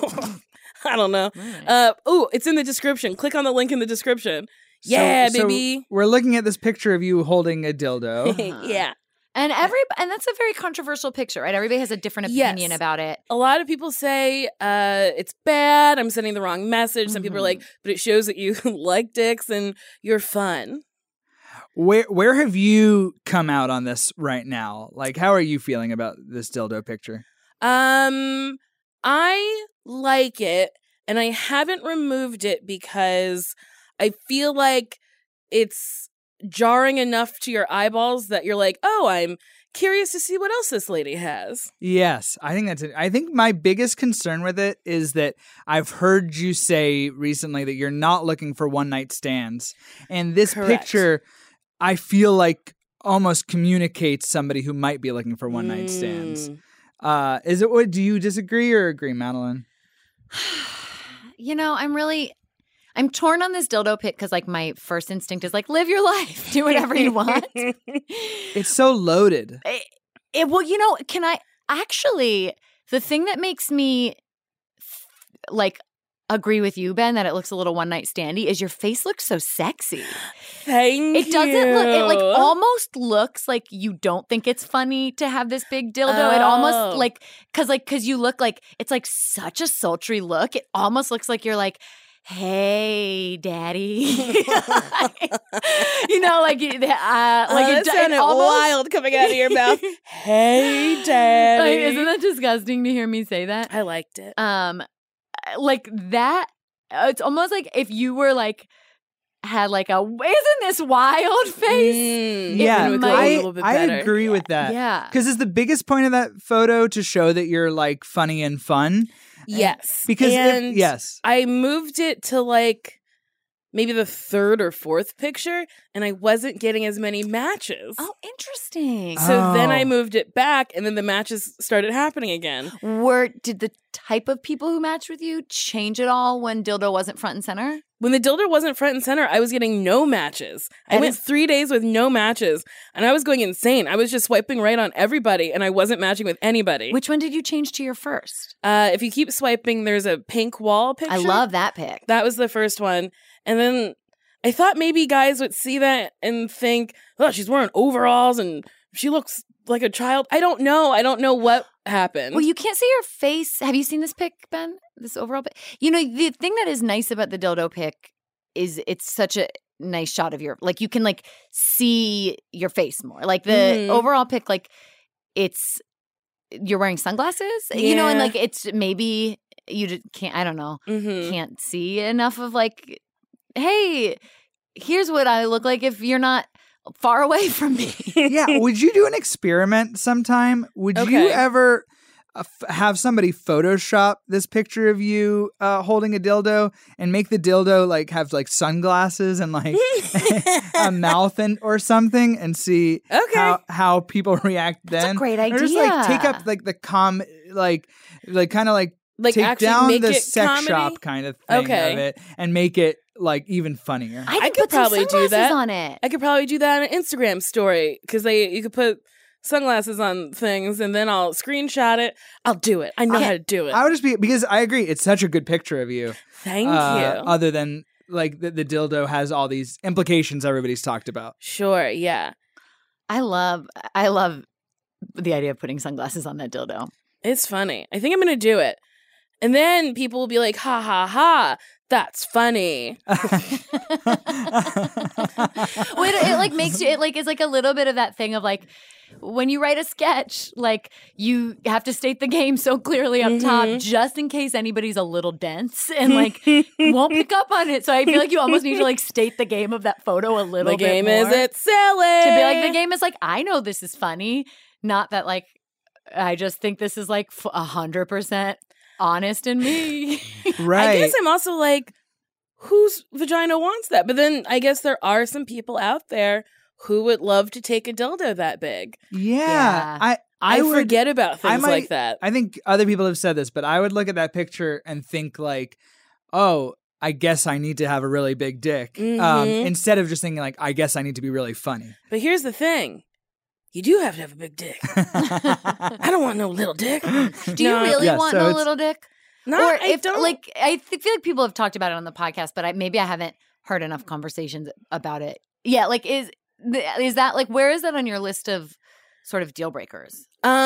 I don't know. Uh oh, it's in the description. Click on the link in the description. So- Yeah, so baby. we're looking at this picture of you holding a dildo. Yeah. And every and that's a very controversial picture, right? Everybody has a different opinion Yes. about it. A lot of people say uh, it's bad. I'm sending the wrong message. Some people are like, but it shows that you like dicks and you're fun. Where where have you come out on this right now? Like, how are you feeling about this dildo picture? Um, I like it, and I haven't removed it because I feel like it's jarring enough to your eyeballs that you're like, oh, I'm curious to see what else this lady has. Yes, I think that's it. I think my biggest concern with it is that I've heard you say recently that you're not looking for one night stands. And this Correct. picture, I feel like almost communicates somebody who might be looking for one night stands. Mm. Uh, is it what do you disagree or agree, Madeline? You know, I'm really I'm torn on this dildo pic because like my first instinct is like live your life, do whatever you want. It's so loaded. It, it- well, you know, can I actually the thing that makes me like agree with you, Ben, that it looks a little one night standy is your face looks so sexy. Thank It doesn't look it like you. almost looks like you don't think it's funny to have this big dildo. It almost Oh. like cuz like cuz you look like it's like such a sultry look. It almost looks like you're like hey daddy. You know like uh, like oh, that it, it sounded almost wild coming out of your mouth. Hey, like, daddy. isn't that disgusting to hear me say that? I liked it. Um like that it's almost like if you were like had like a isn't this wild face? Mm, Yeah, it would go might- a little bit I better. agree with that. Yeah. Because is the biggest point of that photo to show that you're like funny and fun? Yes. Because if- and yes, I moved it to like maybe the third or fourth picture, and I wasn't getting as many matches. Oh, interesting. So then I Oh. moved it back, and then the matches started happening again. Were did the type of people who matched with you change at all when dildo wasn't front and center? When the dildo wasn't front and center, I was getting no matches. I That went is- three days with no matches, and I was going insane. I was just swiping right on everybody, and I wasn't matching with anybody. Which one did you change to your first? uh, if you keep swiping, there's a pink wall picture. I love that pic. That was the first one. And then I thought maybe guys would see that and think, oh, she's wearing overalls and she looks like a child. I don't know. I don't know what happened. Well, you can't see your face. Have you seen this pic, Ben? This overall pic? You know, the thing that is nice about the dildo pic is it's such a nice shot of your, like, you can, like, see your face more. Like, the Mhm. overall pic, like, it's, you're wearing sunglasses, you know, and, Yeah. like, it's maybe you just can't, I don't know, Mhm. can't see enough of, like, hey, here's what I look like if you're not far away from me. yeah. Would you do an experiment sometime? Would you Okay. ever uh, f- have somebody Photoshop this picture of you uh, holding a dildo and make the dildo like have like sunglasses and like a mouth and or something and see Okay. how how people react then? That's a great Or just like take idea. up like the com like like kind of like Like take actually down make the it sex comedy? shop kind of thing Okay. of it and make it like even funnier. I, I could could put some probably do sunglasses that. on it. I could probably do that on an Instagram story because they you could put sunglasses on things and then I'll screenshot it. I'll do it. I know Okay. how to do it. I would just be because I agree it's such a good picture of you. Thank uh, you. Other than like the, the dildo has all these implications everybody's talked about. Sure. Yeah. I love I love the idea of putting sunglasses on that dildo. It's funny. I think I'm going to do it. And then people will be like, ha, ha, ha. That's funny. Well, it, it like makes you, it like is like a little bit of that thing of like, when you write a sketch, like you have to state the game so clearly up mm-hmm. top just in case anybody's a little dense and like won't pick up on it. So I feel like you almost need to like state the game of that photo a little the bit game more. is it's silly. To be like, the game is like, I know this is funny. Not that like, I just think this is like a hundred percent honest in me. Right. I guess I'm also like, whose vagina wants that? But then I guess there are some people out there who would love to take a dildo that big. Yeah. Yeah. I I, I would, forget about things I might, like that. I think other people have said this, but I would look at that picture and think like, oh, I guess I need to have a really big dick. Um, Mhm. instead of just thinking like, I guess I need to be really funny. But here's the thing. You do have to have a big dick. I don't want no little dick. Do you No. really Yeah, want so no it's- little dick? No, or I if don't. like I th- feel like people have talked about it on the podcast, but I, maybe I haven't heard enough conversations about it. Yeah, like is is that like where is that on your list of sort of deal breakers?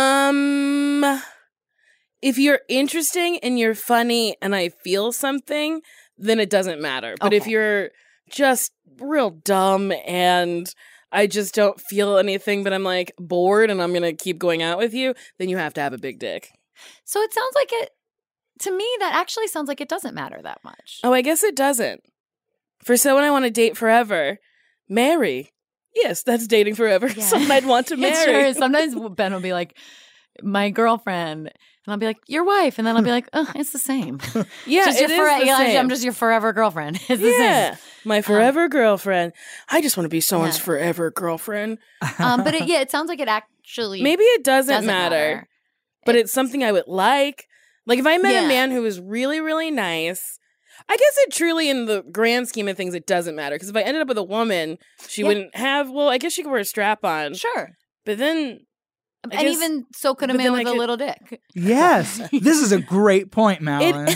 Um, if you're interesting and you're funny and I feel something, then it doesn't matter. But if Okay. you're just real dumb and I just don't feel anything, but I'm like bored and I'm going to keep going out with you, then you have to have a big dick. So it sounds like it to me that actually sounds like it doesn't matter that much. Oh, I guess it doesn't. For someone I want to date forever, marry. Yes, that's dating forever. Yeah. Someone I'd want to It marry. sure is. Sometimes Ben will be like, my girlfriend. And I'll be like, your wife. And then I'll be like, oh, it's the same. Yeah, just it your is fore- the yeah, same. I'm just your forever girlfriend. It's the yeah, same. my forever girlfriend. I just want to be someone's Yeah. forever girlfriend. Um, but it, yeah, it sounds like it actually Maybe it doesn't, doesn't matter, matter. but it's something I would like. Like if I met Yeah. a man who was really, really nice, I guess it truly, in the grand scheme of things, it doesn't matter. Because if I ended up with a woman, she Yeah. wouldn't have. Well, I guess she could wear a strap on. Sure. But then, I and guess- even so could a but man then with I a could- little dick. Yes. This is a great point, Malin.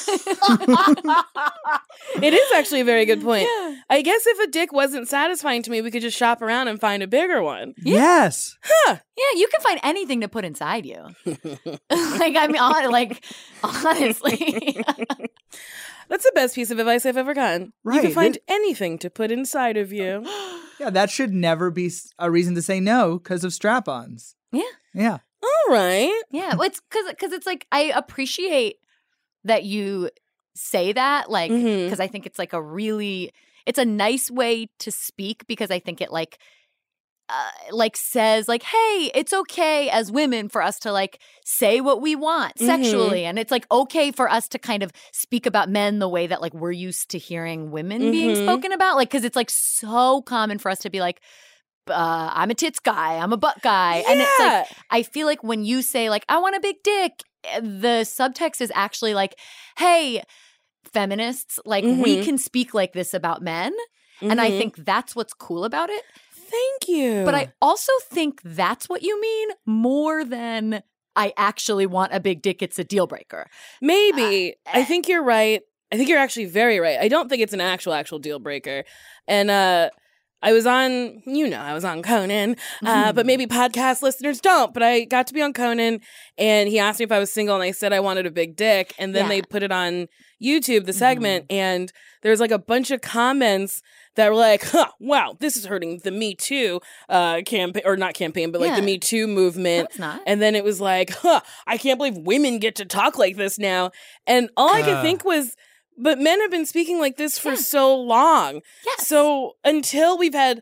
it is actually a very good point. Yeah. I guess if a dick wasn't satisfying to me, we could just shop around and find a bigger one. Yes. Yeah, you can find anything to put inside you. like I mean, hon- like honestly, That's the best piece of advice I've ever gotten. You Right. can find anything to put inside of you. Yeah, that should never be s- a reason to say no because of strap-ons. yeah, Yeah. All right. yeah. Well, it's because because it's like I appreciate that you say that, like because Mhm. I think it's like a really it's a nice way to speak because I think it like. Uh, like says like hey it's okay as women for us to like say what we want sexually and it's like okay for us to kind of speak about men the way that like we're used to hearing women being Mhm. spoken about like because it's like so common for us to be like uh, I'm a tits guy I'm a butt guy and it's like I feel like when you say like I want a big dick the subtext is actually like hey feminists like we Mhm. can speak like this about men and I Mhm. think that's what's cool about it. Thank you. But I also think that's what you mean more than I actually want a big dick. It's a deal breaker. Maybe. Uh, I think you're right. I think you're actually very right. I don't think it's an actual, actual deal breaker. And uh, I was on, you know, I was on Conan, uh, but maybe podcast listeners don't. But I got to be on Conan, and he asked me if I was single, and I said I wanted a big dick. And then Yeah. they put it on YouTube, the segment, and there's like a bunch of comments that were like, huh, wow, this is hurting the Me Too uh, campaign, or not campaign, but like the Yeah. Me Too movement. It's not. And then it was like, huh, I can't believe women get to talk like this now. And all I could Uh. think was, but men have been speaking like this for Yeah. so long. Yes. So until we've had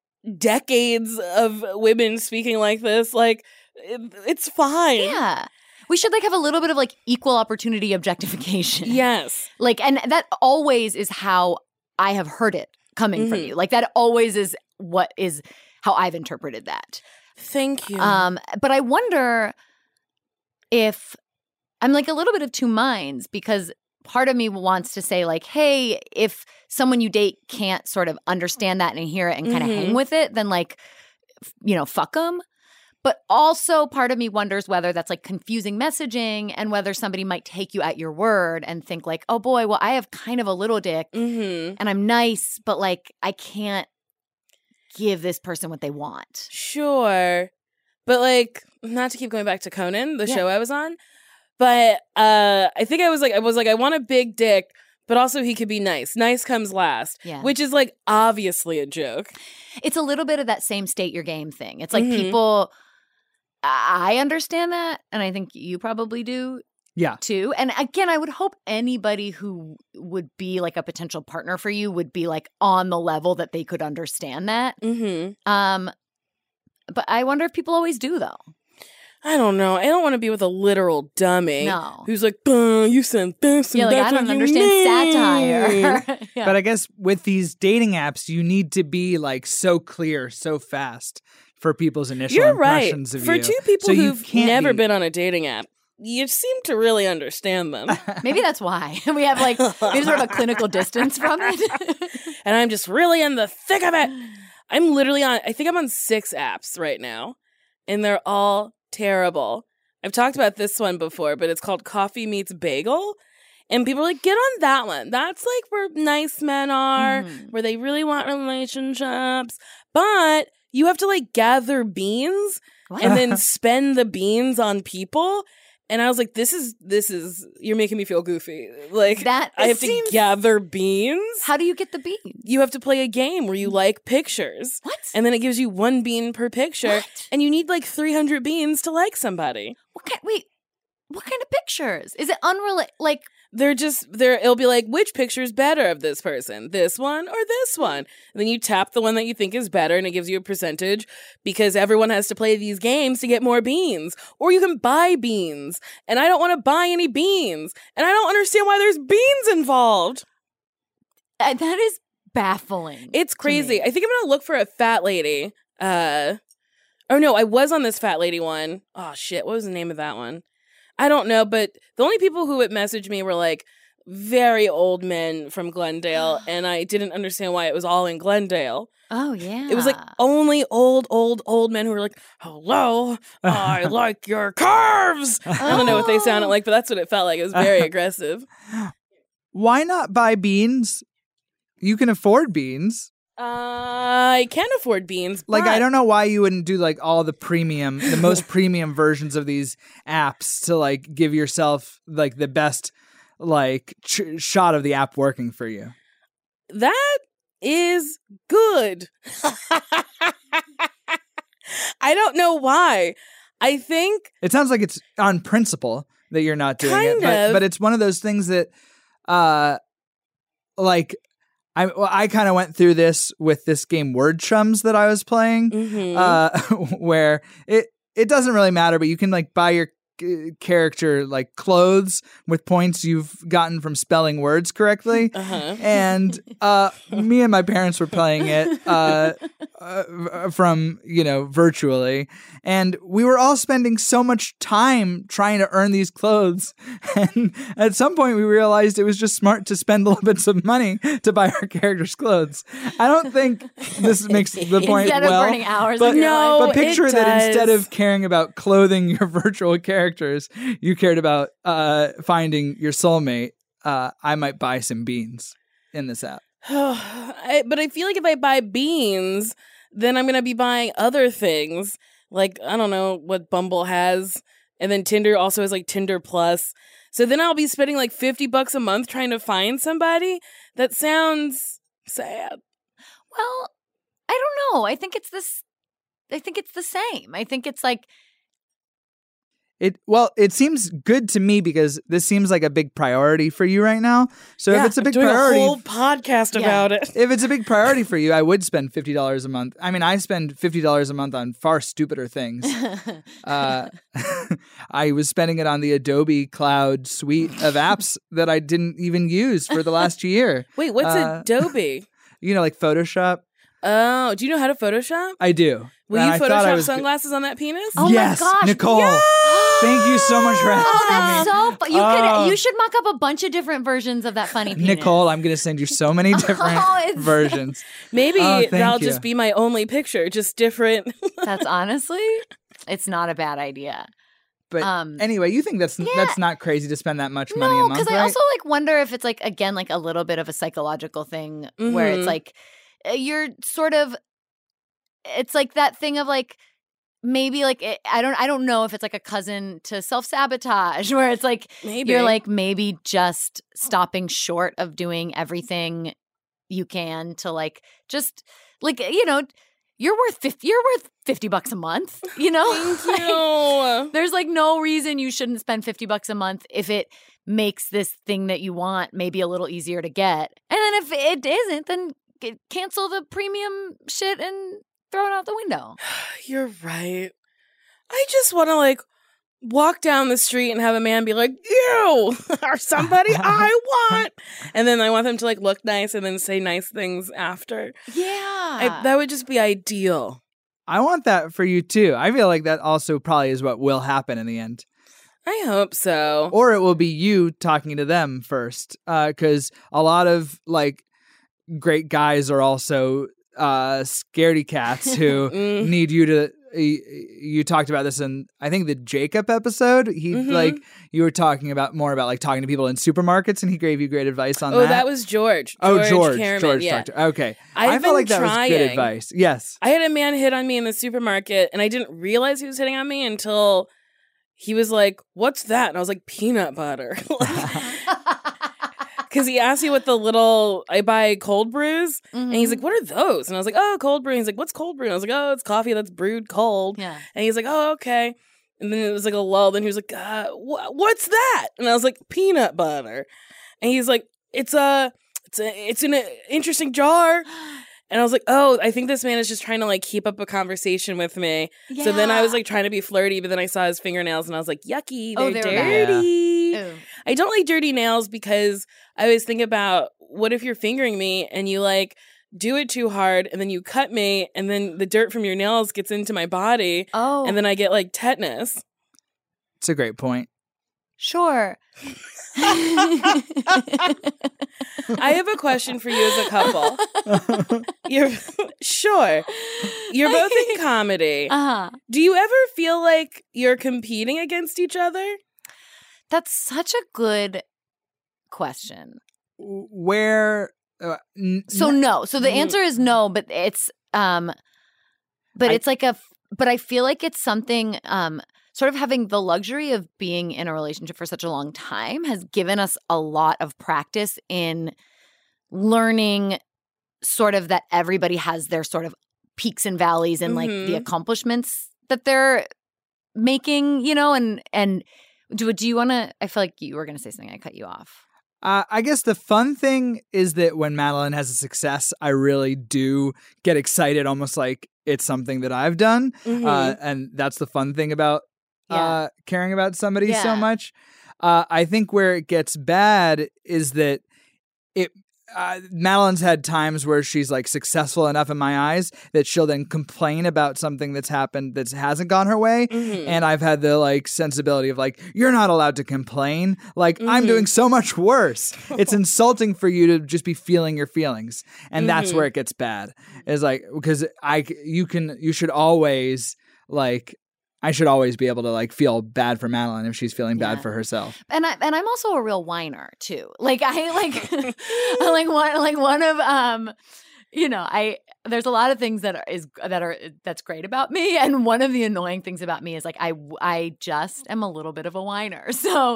decades of women speaking like this, like, it, it's fine. Yeah. We should like have a little bit of like equal opportunity objectification. Yes. Like, and that always is how I have heard it coming from Mhm. you. Like that always is what is how I've interpreted that. Thank you. Um, but I wonder if I'm like a little bit of two minds because part of me wants to say like, hey, if someone you date can't sort of understand that and hear it and kind of Mhm. hang with it, then like, f- you know, fuck them. But also part of me wonders whether that's like confusing messaging and whether somebody might take you at your word and think like, oh boy, well, I have kind of a little dick mm-hmm. and I'm nice, but like I can't give this person what they want. Sure. But like, not to keep going back to Conan, the Yeah. show I was on, but uh, I think I was like, I was like, I want a big dick, but also he could be nice. Nice comes last, Yeah. which is like obviously a joke. It's a little bit of that same state your game thing. It's like Mhm. people, I understand that, and I think you probably do Yeah. too. And again, I would hope anybody who would be like a potential partner for you would be like on the level that they could understand that. Mm-hmm. Um, but I wonder if people always do, though. I don't know. I don't want to be with a literal dummy. No. Who's like, "Buh, you said this and Yeah, like that's I don't what you understand mean." satire. Yeah. But I guess with these dating apps, you need to be like so clear, so fast for people's initial You're right. impressions of For you. two people So you who've can't never be- been on a dating app, you seem to really understand them. Maybe that's why we have like maybe sort of a clinical distance from it. And I'm just really in the thick of it. I'm literally on, I think I'm on six apps right now, and they're all terrible. I've talked about this one before, but it's called Coffee Meets Bagel. And people are like, get on that one. That's like where nice men are, Mhm. where they really want relationships. But you have to like gather beans What? and then spend the beans on people. And I was like, this is, this is, you're making me feel goofy. Like, That I have seems- to gather beans. How do you get the beans? You have to play a game where you like pictures. What? And then it gives you one bean per picture. What? And you need like three hundred beans to like somebody. What kind? Wait, what kind of pictures? Is it unrelated? Like, They're just, they're, it'll be like, which picture's better of this person? This one or this one? And then you tap the one that you think is better and it gives you a percentage because everyone has to play these games to get more beans. Or you can buy beans. And I don't want to buy any beans. And I don't understand why there's beans involved. uh, that is baffling. It's to crazy. me. I think I'm gonna look for a fat lady. Uh, oh no, I was on this fat lady one. Oh shit, what was the name of that one? I don't know, but the only people who would message me were like very old men from Glendale, and I didn't understand why it was all in Glendale. Oh yeah. It was like only old, old, old men who were like, "Hello, I like your curves." I don't know what they sounded like, but that's what it felt like. It was very aggressive. Why not buy beans? You can afford beans. I can afford beans. Like, but I don't know why you wouldn't do like all the premium, the most premium versions of these apps to like give yourself like the best like ch- shot of the app working for you. That is good. I don't know why. I think It sounds like it's on principle that you're not doing it, Kind but of. but it's one of those things that, uh, like I well, I kind of went through this with this game Word Chums that I was playing, mhm. uh, where it it doesn't really matter, but you can like buy your uh, character like clothes with points you've gotten from spelling words correctly. uh-huh. And uh, me and my parents were playing it uh, uh, from, you know, virtually. And we were all spending so much time trying to earn these clothes. And at some point, we realized it was just smart to spend little bits of money to buy our characters' clothes. I don't think this makes the point instead of well. burning hours but of your no, life. but picture it that instead does. of caring about clothing your virtual characters, you cared about uh, finding your soulmate. Uh, I might buy some beans in this app. I, but I feel like if I buy beans, then I'm going to be buying other things. Like, I don't know what Bumble has. And then Tinder also has like Tinder Plus. So then I'll be spending like fifty bucks a month trying to find somebody. That sounds sad. Well, I don't know. I think it's this. I think it's the same. I think it's like It well, it seems good to me because this seems like a big priority for you right now. So if Yeah, it's a I'm big doing priority, a whole podcast Yeah. about it. if it's a big priority for you, I would spend fifty dollars a month. I mean, I spend fifty dollars a month on far stupider things. uh, I was spending it on the Adobe Cloud suite of apps that I didn't even use for the last year. Wait, what's Uh, Adobe? You know, like Photoshop. Oh, do you know how to Photoshop? I do. Will And you I thought I Photoshop was go- sunglasses on that penis? Oh my yes, gosh, Nicole. Thank you so much for asking oh, that's me. so. Fu- you Oh. could. You should mock up a bunch of different versions of that funny penis. Nicole, I'm going to send you so many different Oh, it's- versions. Maybe Oh, thank that'll you. just be my only picture, just different. That's honestly, it's not a bad idea. But Um, anyway, you think that's yeah. that's not crazy to spend that much money a No, month, because I right? also like wonder if it's like again like a little bit of a psychological thing where it's Mhm. like uh, you're sort of. It's like that thing of like maybe like it, I don't I don't know if it's like a cousin to self-sabotage where it's like Maybe. you're like maybe just stopping short of doing everything you can to like just like you know you're worth fifty you're worth fifty bucks a month, you know? Thank you. There's like no reason you shouldn't spend fifty bucks a month if it makes this thing that you want maybe a little easier to get. And then if it isn't, then g- cancel the premium shit and throw it out the window. You're right. I just want to like walk down the street and have a man be like, you are somebody I want. And then I want them to like look nice and then say nice things after. Yeah. I, that would just be ideal. I want that for you too. I feel like that also probably is what will happen in the end. I hope so. Or it will be you talking to them first. Because uh, a lot of like great guys are also uh, scaredy cats who Mm. need you to. You, you talked about this in I think the Jacob episode. He Mhm. like you were talking about more about like talking to people in supermarkets, and he gave you great advice on Oh, that. that was George. oh George. George Cameron, George yeah. talked to- okay. I've I felt been like that was good trying. advice. Yes. I had a man hit on me in the supermarket, and I didn't realize he was hitting on me until he was like, "What's that?" And I was like, "Peanut butter." Because he asked me what the little, I buy cold brews, and he's like, "What are those?" And I was like, "Oh, cold brew." And he's like, "What's cold brew?" And I was like, "Oh, it's coffee that's brewed cold." Yeah. And he's like, "Oh, okay." And then it was like a lull. Then he was like, uh, wh- "What's that?" And I was like, "Peanut butter." And he's like, "It's a, it's a, it's in an interesting jar." And I was like, "Oh, I think this man is just trying to like keep up a conversation with me." So then I was Yeah. like trying to be flirty, but then I saw his fingernails and I was like, "Yucky, Oh, they're they were bad. dirty." Ew. I don't like dirty nails because I always think about what if you're fingering me and you like do it too hard and then you cut me and then the dirt from your nails gets into my body Oh. and then I get like tetanus. It's a great point. Sure. I have a question for you as a couple. You're sure. You're both in comedy. Uh-huh. Do you ever feel like you're competing against each other? That's such a good question. Where uh, n- So n- no. So the Mhm. answer is no, but it's um but I- it's like a but I feel like it's something um sort of having the luxury of being in a relationship for such a long time has given us a lot of practice in learning sort of that everybody has their sort of peaks and valleys and like the Mhm. accomplishments that they're making, you know, and and do do you want to I feel like you were going to say something. I cut you off. Uh, I guess the fun thing is that when Madeline has a success, I really do get excited, almost like it's something that I've done. Mhm. Uh, and that's the fun thing about Yeah. uh, caring about somebody Yeah. so much. Uh, I think where it gets bad is that it. Uh, Madeline's had times where she's like successful enough in my eyes that she'll then complain about something that's happened that hasn't gone her way. Mhm. And I've had the like sensibility of like, you're not allowed to complain. Like I'm Mhm. doing so much worse. It's insulting for you to just be feeling your feelings. And that's Mhm. where it gets bad. Is like, because I, you can, you should always like, I should always be able to like feel bad for Madeline if she's feeling bad Yeah. for herself. And I and I'm also a real whiner too. Like I like I like one like one of um you know, I there's a lot of things that are is that are that's great about me, and one of the annoying things about me is like I I just am a little bit of a whiner. So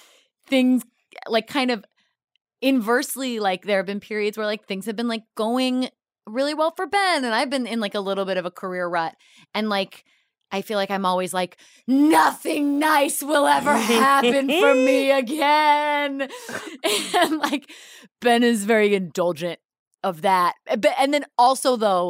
things like kind of inversely, like there have been periods where like things have been like going really well for Ben, and I've been in like a little bit of a career rut, and like I feel like I'm always like, nothing nice will ever happen for me again. And like, Ben is very indulgent of that. But, and then also, though,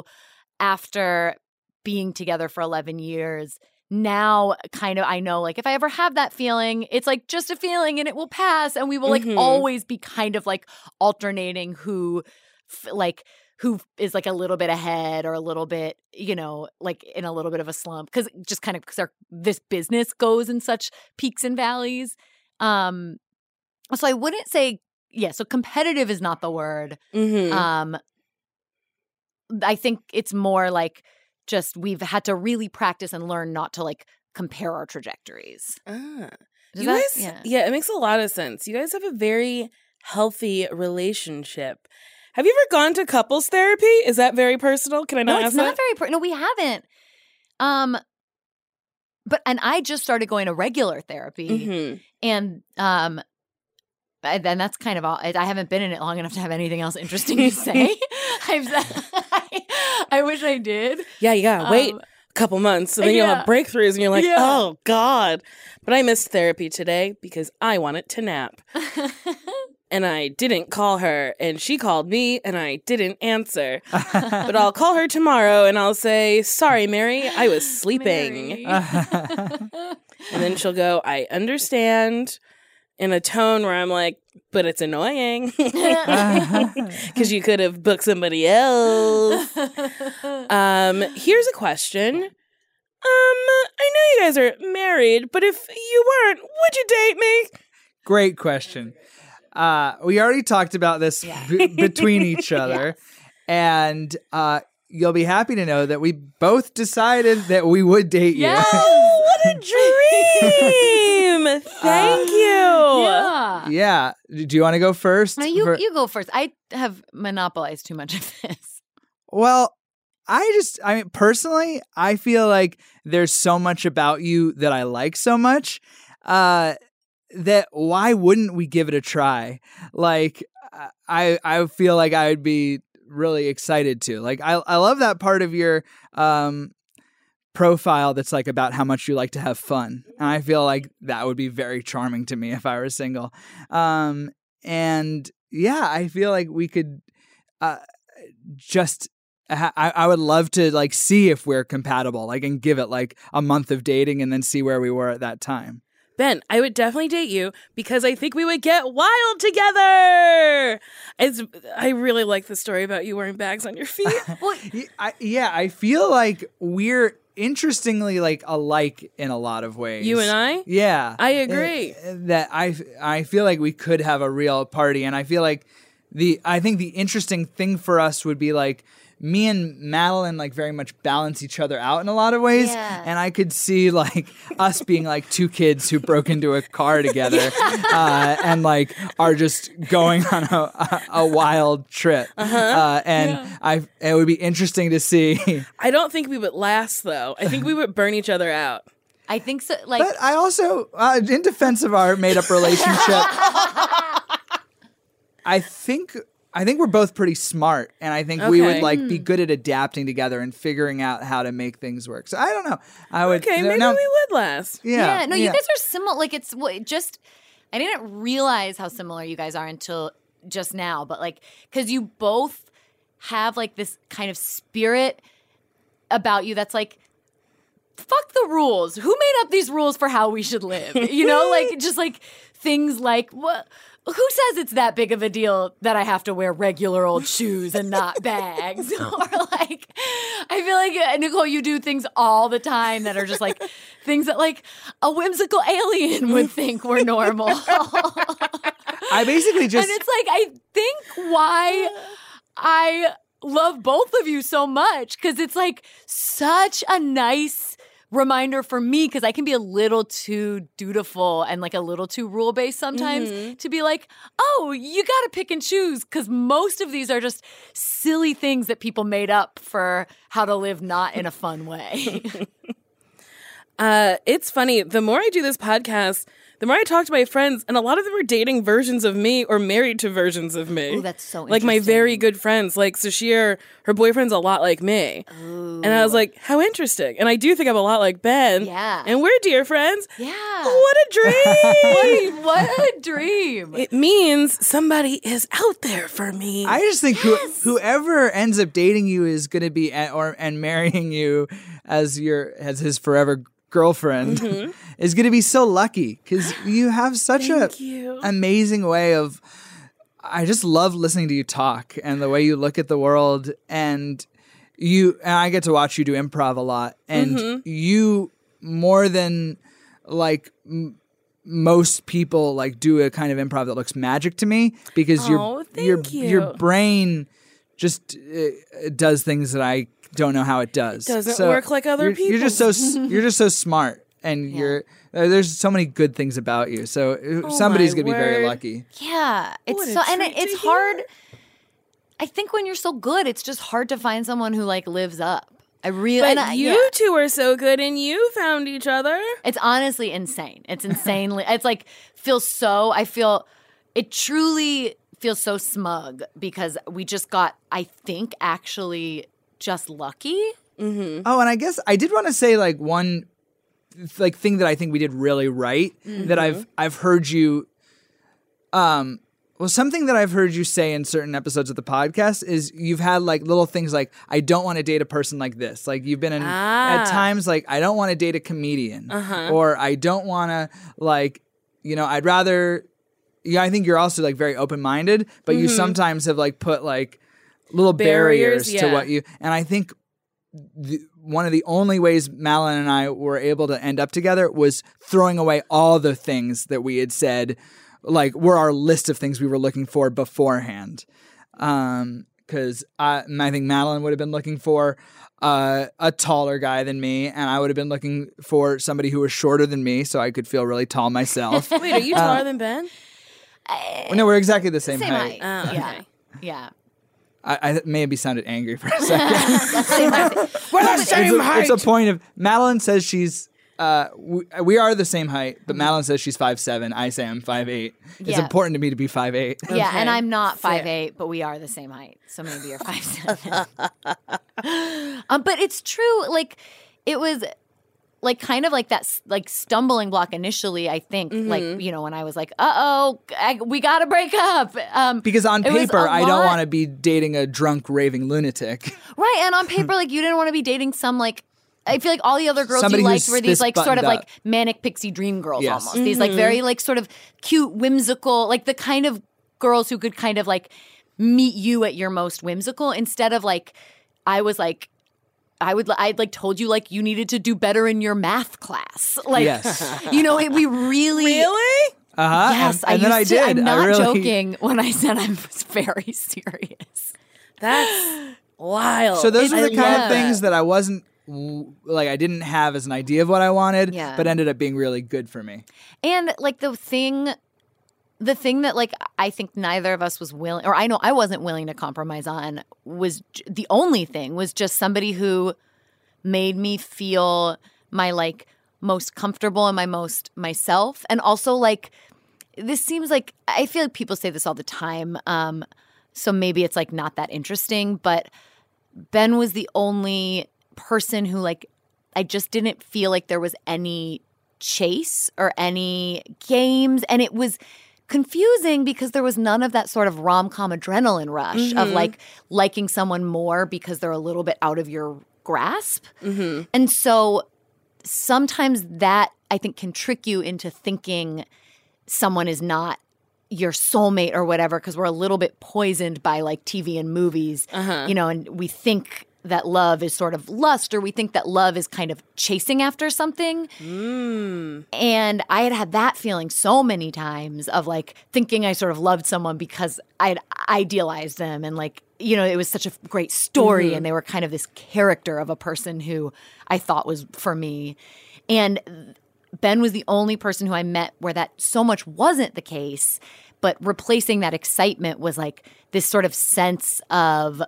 after being together for eleven years, now kind of I know like if I ever have that feeling, it's like just a feeling and it will pass. And we will like Mhm. always be kind of like alternating who f- like, who is like a little bit ahead or a little bit, you know, like in a little bit of a slump because just kind of because this business goes in such peaks and valleys. Um, so I wouldn't say, yeah, so competitive is not the word. Mhm. Um, I think it's more like just we've had to really practice and learn not to like compare our trajectories. Ah. Does You that- guys, yeah. yeah, it makes a lot of sense. You guys have a very healthy relationship. Have you ever gone to couples therapy? Is that very personal? Can I No, not it's ask not that? very. Per- no, we haven't. Um, but and I just started going to regular therapy, Mm-hmm. and um, I, then that's kind of all. I, I haven't been in it long enough to have anything else interesting to say. I've, I, I wish I did. Yeah, you gotta wait Um, a couple months, and then you'll yeah. have breakthroughs, and you're like, Yeah. oh, God. But I missed therapy today because I wanted to nap. And I didn't call her, and she called me, and I didn't answer. But I'll call her tomorrow, and I'll say, sorry, Mary, I was sleeping. Mary. And then she'll go, I understand, in a tone where I'm like, but it's annoying. Because you could have booked somebody else. Um, here's a question. Um, I know you guys are married, but if you weren't, would you date me? Great question. Uh, we already talked about this b- between each other, and uh, you'll be happy to know that we both decided that we would date you. Yes. Oh, what a dream! Thank you. Yeah. Yeah. Do you want to go first? No, you For- you go first. I have monopolized too much of this. Well, I just, I mean, personally, I feel like there's so much about you that I like so much uh, that why wouldn't we give it a try? Like, I, I feel like I would be really excited to. Like, I, I love that part of your um, profile that's like about how much you like to have fun. And I feel like that would be very charming to me if I were single. Um, and yeah, I feel like we could uh, just. I, I would love to like see if we're compatible, like, and give it like a month of dating and then see where we were at that time. Ben, I would definitely date you because I think we would get wild together. It's, I really like the story about you wearing bags on your feet. Well, Yeah, I, yeah, I feel like we're interestingly like alike in a lot of ways. You and I? Yeah, I agree. Uh, that I I feel like we could have a real party, and I feel like the I think the interesting thing for us would be like. Me and Madeline like very much balance each other out in a lot of ways, Yeah. and I could see like us being like two kids who broke into a car together uh, and like are just going on a, a, a wild trip. Uh-huh. Uh, and Yeah. I it would be interesting to see. I don't think we would last, though. I think we would burn each other out. I think so. Like, But I also, uh, in defense of our made-up relationship, I think. I think we're both pretty smart, and I think we would Okay. like be good at adapting together and figuring out how to make things work. So I don't know. I would. Okay, no, maybe no, we would last. Yeah. yeah, no, you guys are similar. Like, it's what just. I didn't realize how similar you guys are until just now, but like, because you both have like this kind of spirit about you that's like, fuck the rules. Who made up these rules for how we should live? You know, like just like things like what. Who says it's that big of a deal that I have to wear regular old shoes and not bags? Or like, I feel like, uh, Nicole, you do things all the time that are just like things that like a whimsical alien would think were normal. I basically just. And it's like, I think why I love both of you so much, because it's like such a nice reminder for me, because I can be a little too dutiful and like a little too rule based sometimes Mm-hmm. to be like, oh, you got to pick and choose, because most of these are just silly things that people made up for how to live not in a fun way. Uh, it's funny. The more I do this podcast, the more I talk to my friends, and a lot of them are dating versions of me or married to versions of me. Ooh, that's so Like my interesting. very good friends. Like Sashir, her boyfriend's a lot like me. Ooh. And I was like, how interesting. And I do think I'm a lot like Ben. Yeah. And we're dear friends. Yeah. What a dream. what, what a dream. It means somebody is out there for me. I just think who, whoever ends up dating you is going to be a- or and marrying you as your as his forever girlfriend Mm-hmm. is going to be so lucky, because you have such a Thank you. amazing way of. I just love listening to you talk and the way you look at the world, and you and I get to watch you do improv a lot, and Mm-hmm. you more than like. M- most people like do a kind of improv that looks magic to me, because Oh, your thank your you. your brain just uh, does things that I don't know how it does. Doesn't work like other you're, You're just so people's. s- you're just so smart, and you're uh, there's so many good things about you. So uh, somebody's my gonna be very word. lucky. Yeah, it's What a so, and treat it, it's to hard. hear. I think when you're so good, it's just hard to find someone who like lives up. I really, But and I, you yeah. two are so good, and you found each other. It's honestly insane. It's insanely. It's like feels so. I feel it truly feels so smug because we just got. I think actually just lucky. Mm-hmm. Oh, and I guess I did want to say like one like thing that I think we did really right Mm-hmm. that I've I've heard you um well something that I've heard you say in certain episodes of the podcast is you've had like little things like I don't want to date a person like this. Like you've been in Ah. at times like I don't want to date a comedian Uh-huh. or I don't want to like you know I'd rather yeah I think you're also like very open-minded but you sometimes have like put like little barriers, Barriers, to yeah. what you and I think the, one of the only ways Malin and I were able to end up together was throwing away all the things that we had said, like were our list of things we were looking for beforehand. Um, because I, I think Madeline would have been looking for uh, a taller guy than me, and I would have been looking for somebody who was shorter than me, so I could feel really tall myself. Wait, are you taller than Ben? I- No, we're exactly the same, Same height. height. Oh, Yeah. okay. Yeah. I, I maybe sounded angry for a second. Same height. We're the it's, same a, height. it's a point of Madeline says she's uh we, we are the same height, but Madeline says she's five seven. I say I'm five eight. It's Yeah. important to me to be five eight. Yeah, Okay. and I'm not Fair. five eight, but we are the same height. So maybe you're five seven. um, but it's true. Like, it was like kind of like that s- like stumbling block initially, I think. Like, you know, when I was like, uh-oh, I, we got to break up. Um, Because on it was paper, a I don't lot- want to be dating a drunk raving lunatic. Right, and on paper, like, you didn't want to be dating some, like, I feel like all the other girls Somebody you who's liked were these, fist like, sort of, buttoned like, up. manic pixie dream girls Yes. almost. These, like, very, like, sort of cute, whimsical, like, the kind of girls who could kind of, like, meet you at your most whimsical instead of, like, I was, like, I would, I'd, like, told you, like, you needed to do better in your math class. Like, Yes. you know, it, we really... Really? Uh-huh. Yes, and, and I then used I to, did. I'm not I really, joking when I said I was very serious. That's wild. So those are I the kind love of things that. that I wasn't w- like I didn't have as an idea of what I wanted, Yeah. but ended up being really good for me. And like the thing, the thing that like I think neither of us was willing, or I know I wasn't willing to compromise on, was j- the only thing was just somebody who made me feel my like most comfortable and my most myself, and also like this seems like I feel like people say this all the time, um, so maybe it's like not that interesting, but Ben was the only person who like I just didn't feel like there was any chase or any games, and it was confusing because there was none of that sort of rom-com adrenaline rush of like liking someone more because they're a little bit out of your grasp. And so sometimes that I think can trick you into thinking someone is not your soulmate or whatever because we're a little bit poisoned by like T V and movies, you know, and we think that love is sort of lust, or we think that love is kind of chasing after something. And I had had that feeling so many times of like thinking I sort of loved someone because I had idealized them, and like, you know, it was such a great story and they were kind of this character of a person who I thought was for me. And Ben was the only person who I met where that so much wasn't the case, but replacing that excitement was like this sort of sense of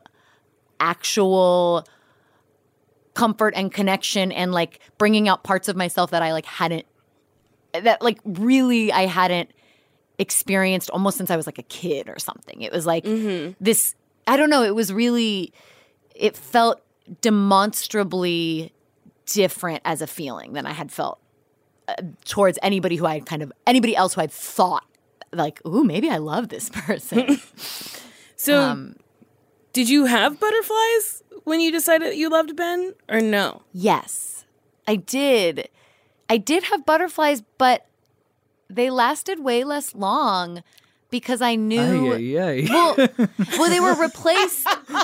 actual comfort and connection, and like bringing out parts of myself that I like hadn't, that like really I hadn't experienced almost since I was like a kid or something. It was like this, I don't know, it was really, it felt demonstrably different as a feeling than I had felt uh, towards anybody who I had kind of, anybody else who I'd thought like, ooh, maybe I love this person. So, um, did you have butterflies when you decided that you loved Ben, or no? Yes, I did. I did have butterflies, but they lasted way less long because I knew. Ay, ay, ay. Well, well, they were replaced.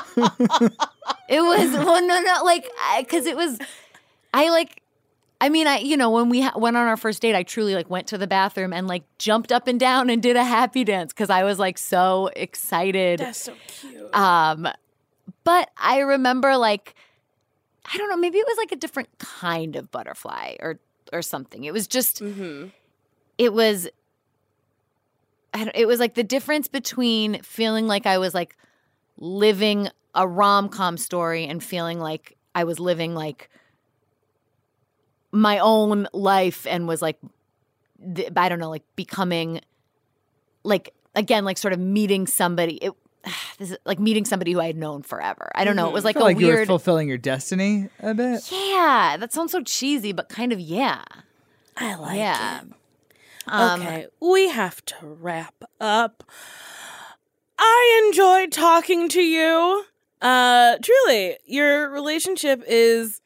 It was well, no, no, like because it was. I like. I mean, I you know when we ha- went on our first date, I truly like went to the bathroom and like jumped up and down and did a happy dance because I was like so excited. That's so cute. Um, but I remember like, I don't know, maybe it was like a different kind of butterfly or or something. It was just, it was, I don't, it was like the difference between feeling like I was like living a rom-com story and feeling like I was living like my own life and was like, th- I don't know, like becoming like, again, like sort of meeting somebody. It, this is like meeting somebody who I had known forever. I don't know. It was like I feel a like you were weird. fulfilling your destiny a bit. Yeah, that sounds so cheesy, but kind of yeah. I like Yeah. it. Um, Okay, we have to wrap up. I enjoyed talking to you. Uh, truly, your relationship is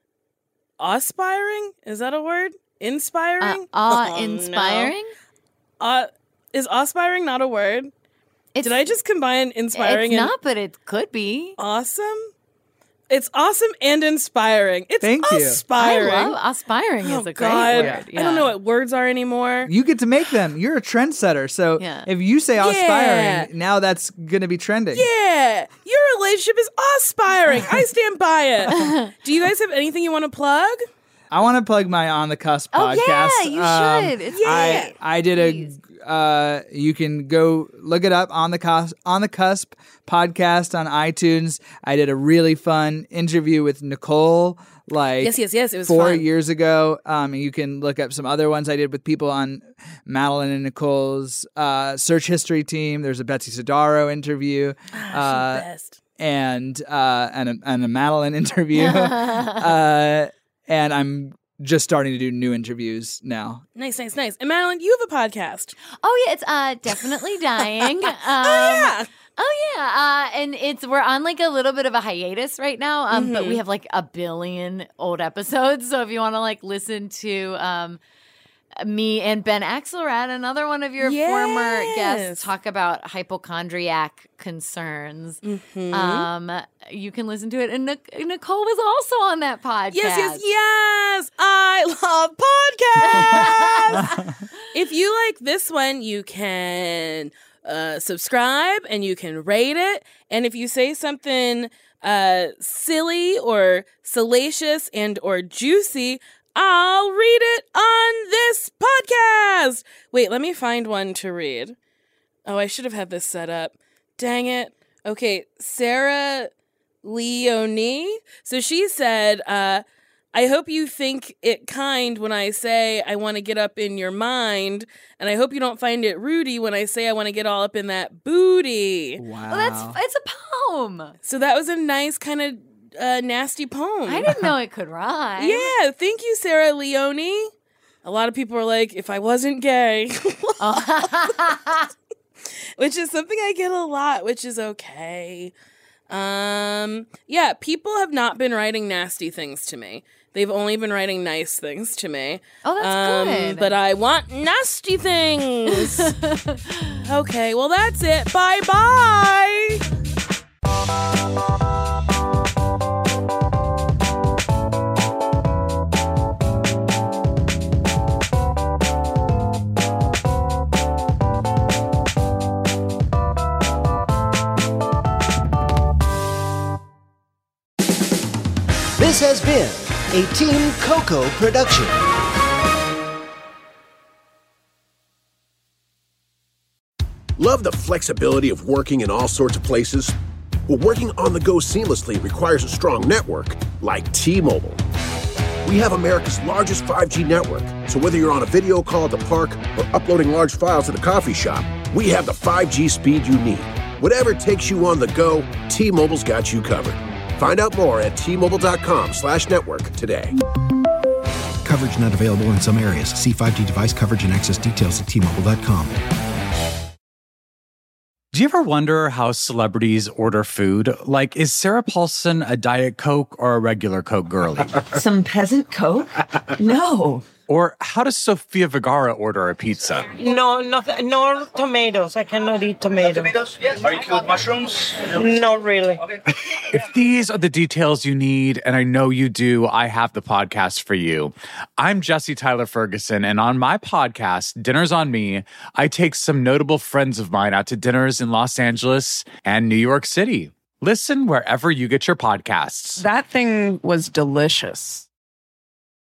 aspiring. Is that a word? Uh, Inspiring? awe-inspiring? Oh, no. Uh, is aspiring not a word? It's, Did I just combine inspiring It's and not, but it could be. awesome? It's awesome and inspiring. It's Thank you. aspiring. I love aspiring. Oh, is a great God. word. I don't know what words are anymore. You get to make them. You're a trendsetter. So Yeah. if you say Yeah. aspiring, now that's going to be trending. Yeah, your relationship is aspiring. I stand by it. Do you guys have anything you want to plug? I want to plug my On the Cusp Oh, podcast. yeah, you Um, should. It's Yeah. great. I, I did Please. a. Uh, you can go look it up on the cusp, on the Cusp podcast on iTunes. I did a really fun interview with Nicole. Like Yes, yes, yes. It was four fun. years ago. Um, you can look up some other ones I did with people on Madeline and Nicole's uh, search history team. There's a Betsy Sodaro interview. Ah, she's the best. and uh, and a, and a Madeline interview. uh, and I'm just starting to do new interviews now. Nice, nice, nice. And Madeline, you have a podcast. Oh yeah, it's uh definitely dying. Um, Oh, yeah. Oh yeah, uh, and it's we're on like a little bit of a hiatus right now, um, but Mm-hmm. we have like a billion old episodes. So if you want to like listen to um, me and Ben Axelrad, another one of your former Yes. guests, talk about hypochondriac concerns, Mm-hmm. um, you can listen to it. And Nic- Nicole was also on that podcast. Yes, yes, yes. I love podcasts. If you like this one, you can uh, subscribe and you can rate it. And if you say something uh, silly or salacious and or juicy, I'll read it on this podcast. Wait, let me find one to read. Oh, I should have had this set up. Dang it. Okay, Sarah Leonie. So she said, uh, I hope you think it kind when I say I want to get up in your mind, and I hope you don't find it rudy when I say I want to get all up in that booty. Wow. Well, that's it's a poem. So that was a nice kind of uh, nasty poem. I didn't know it could rhyme. Yeah, thank you, Sarah Leonie. A lot of people are like, if I wasn't gay, which is something I get a lot, which is okay. Um, yeah, people have not been writing nasty things to me. They've only been writing nice things to me. Oh, that's um, good. But I want nasty things. Okay, well, that's it. Bye-bye. This has been a Team Coco production. Love the flexibility of working in all sorts of places? Well, working on the go seamlessly requires a strong network like T-Mobile. We have America's largest five G network, so whether you're on a video call at the park or uploading large files at a coffee shop, we have the five G speed you need. Whatever takes you on the go, T-Mobile's got you covered. Find out more at T-Mobile.com slash network today. Coverage not available in some areas. See five G device coverage and access details at T Mobile dot com. Do you ever wonder how celebrities order food? Like, is Sarah Paulson a Diet Coke or a regular Coke girlie? Some peasant Coke? No. Or how does Sofia Vergara order a pizza? No, no, no tomatoes. I cannot eat tomatoes. Tomatoes? Yes. Are you cool with mushrooms? Not really. If these are the details you need, and I know you do, I have the podcast for you. I'm Jesse Tyler Ferguson, and on my podcast, Dinners on Me, I take some notable friends of mine out to dinners in Los Angeles and New York City. Listen wherever you get your podcasts. That thing was delicious.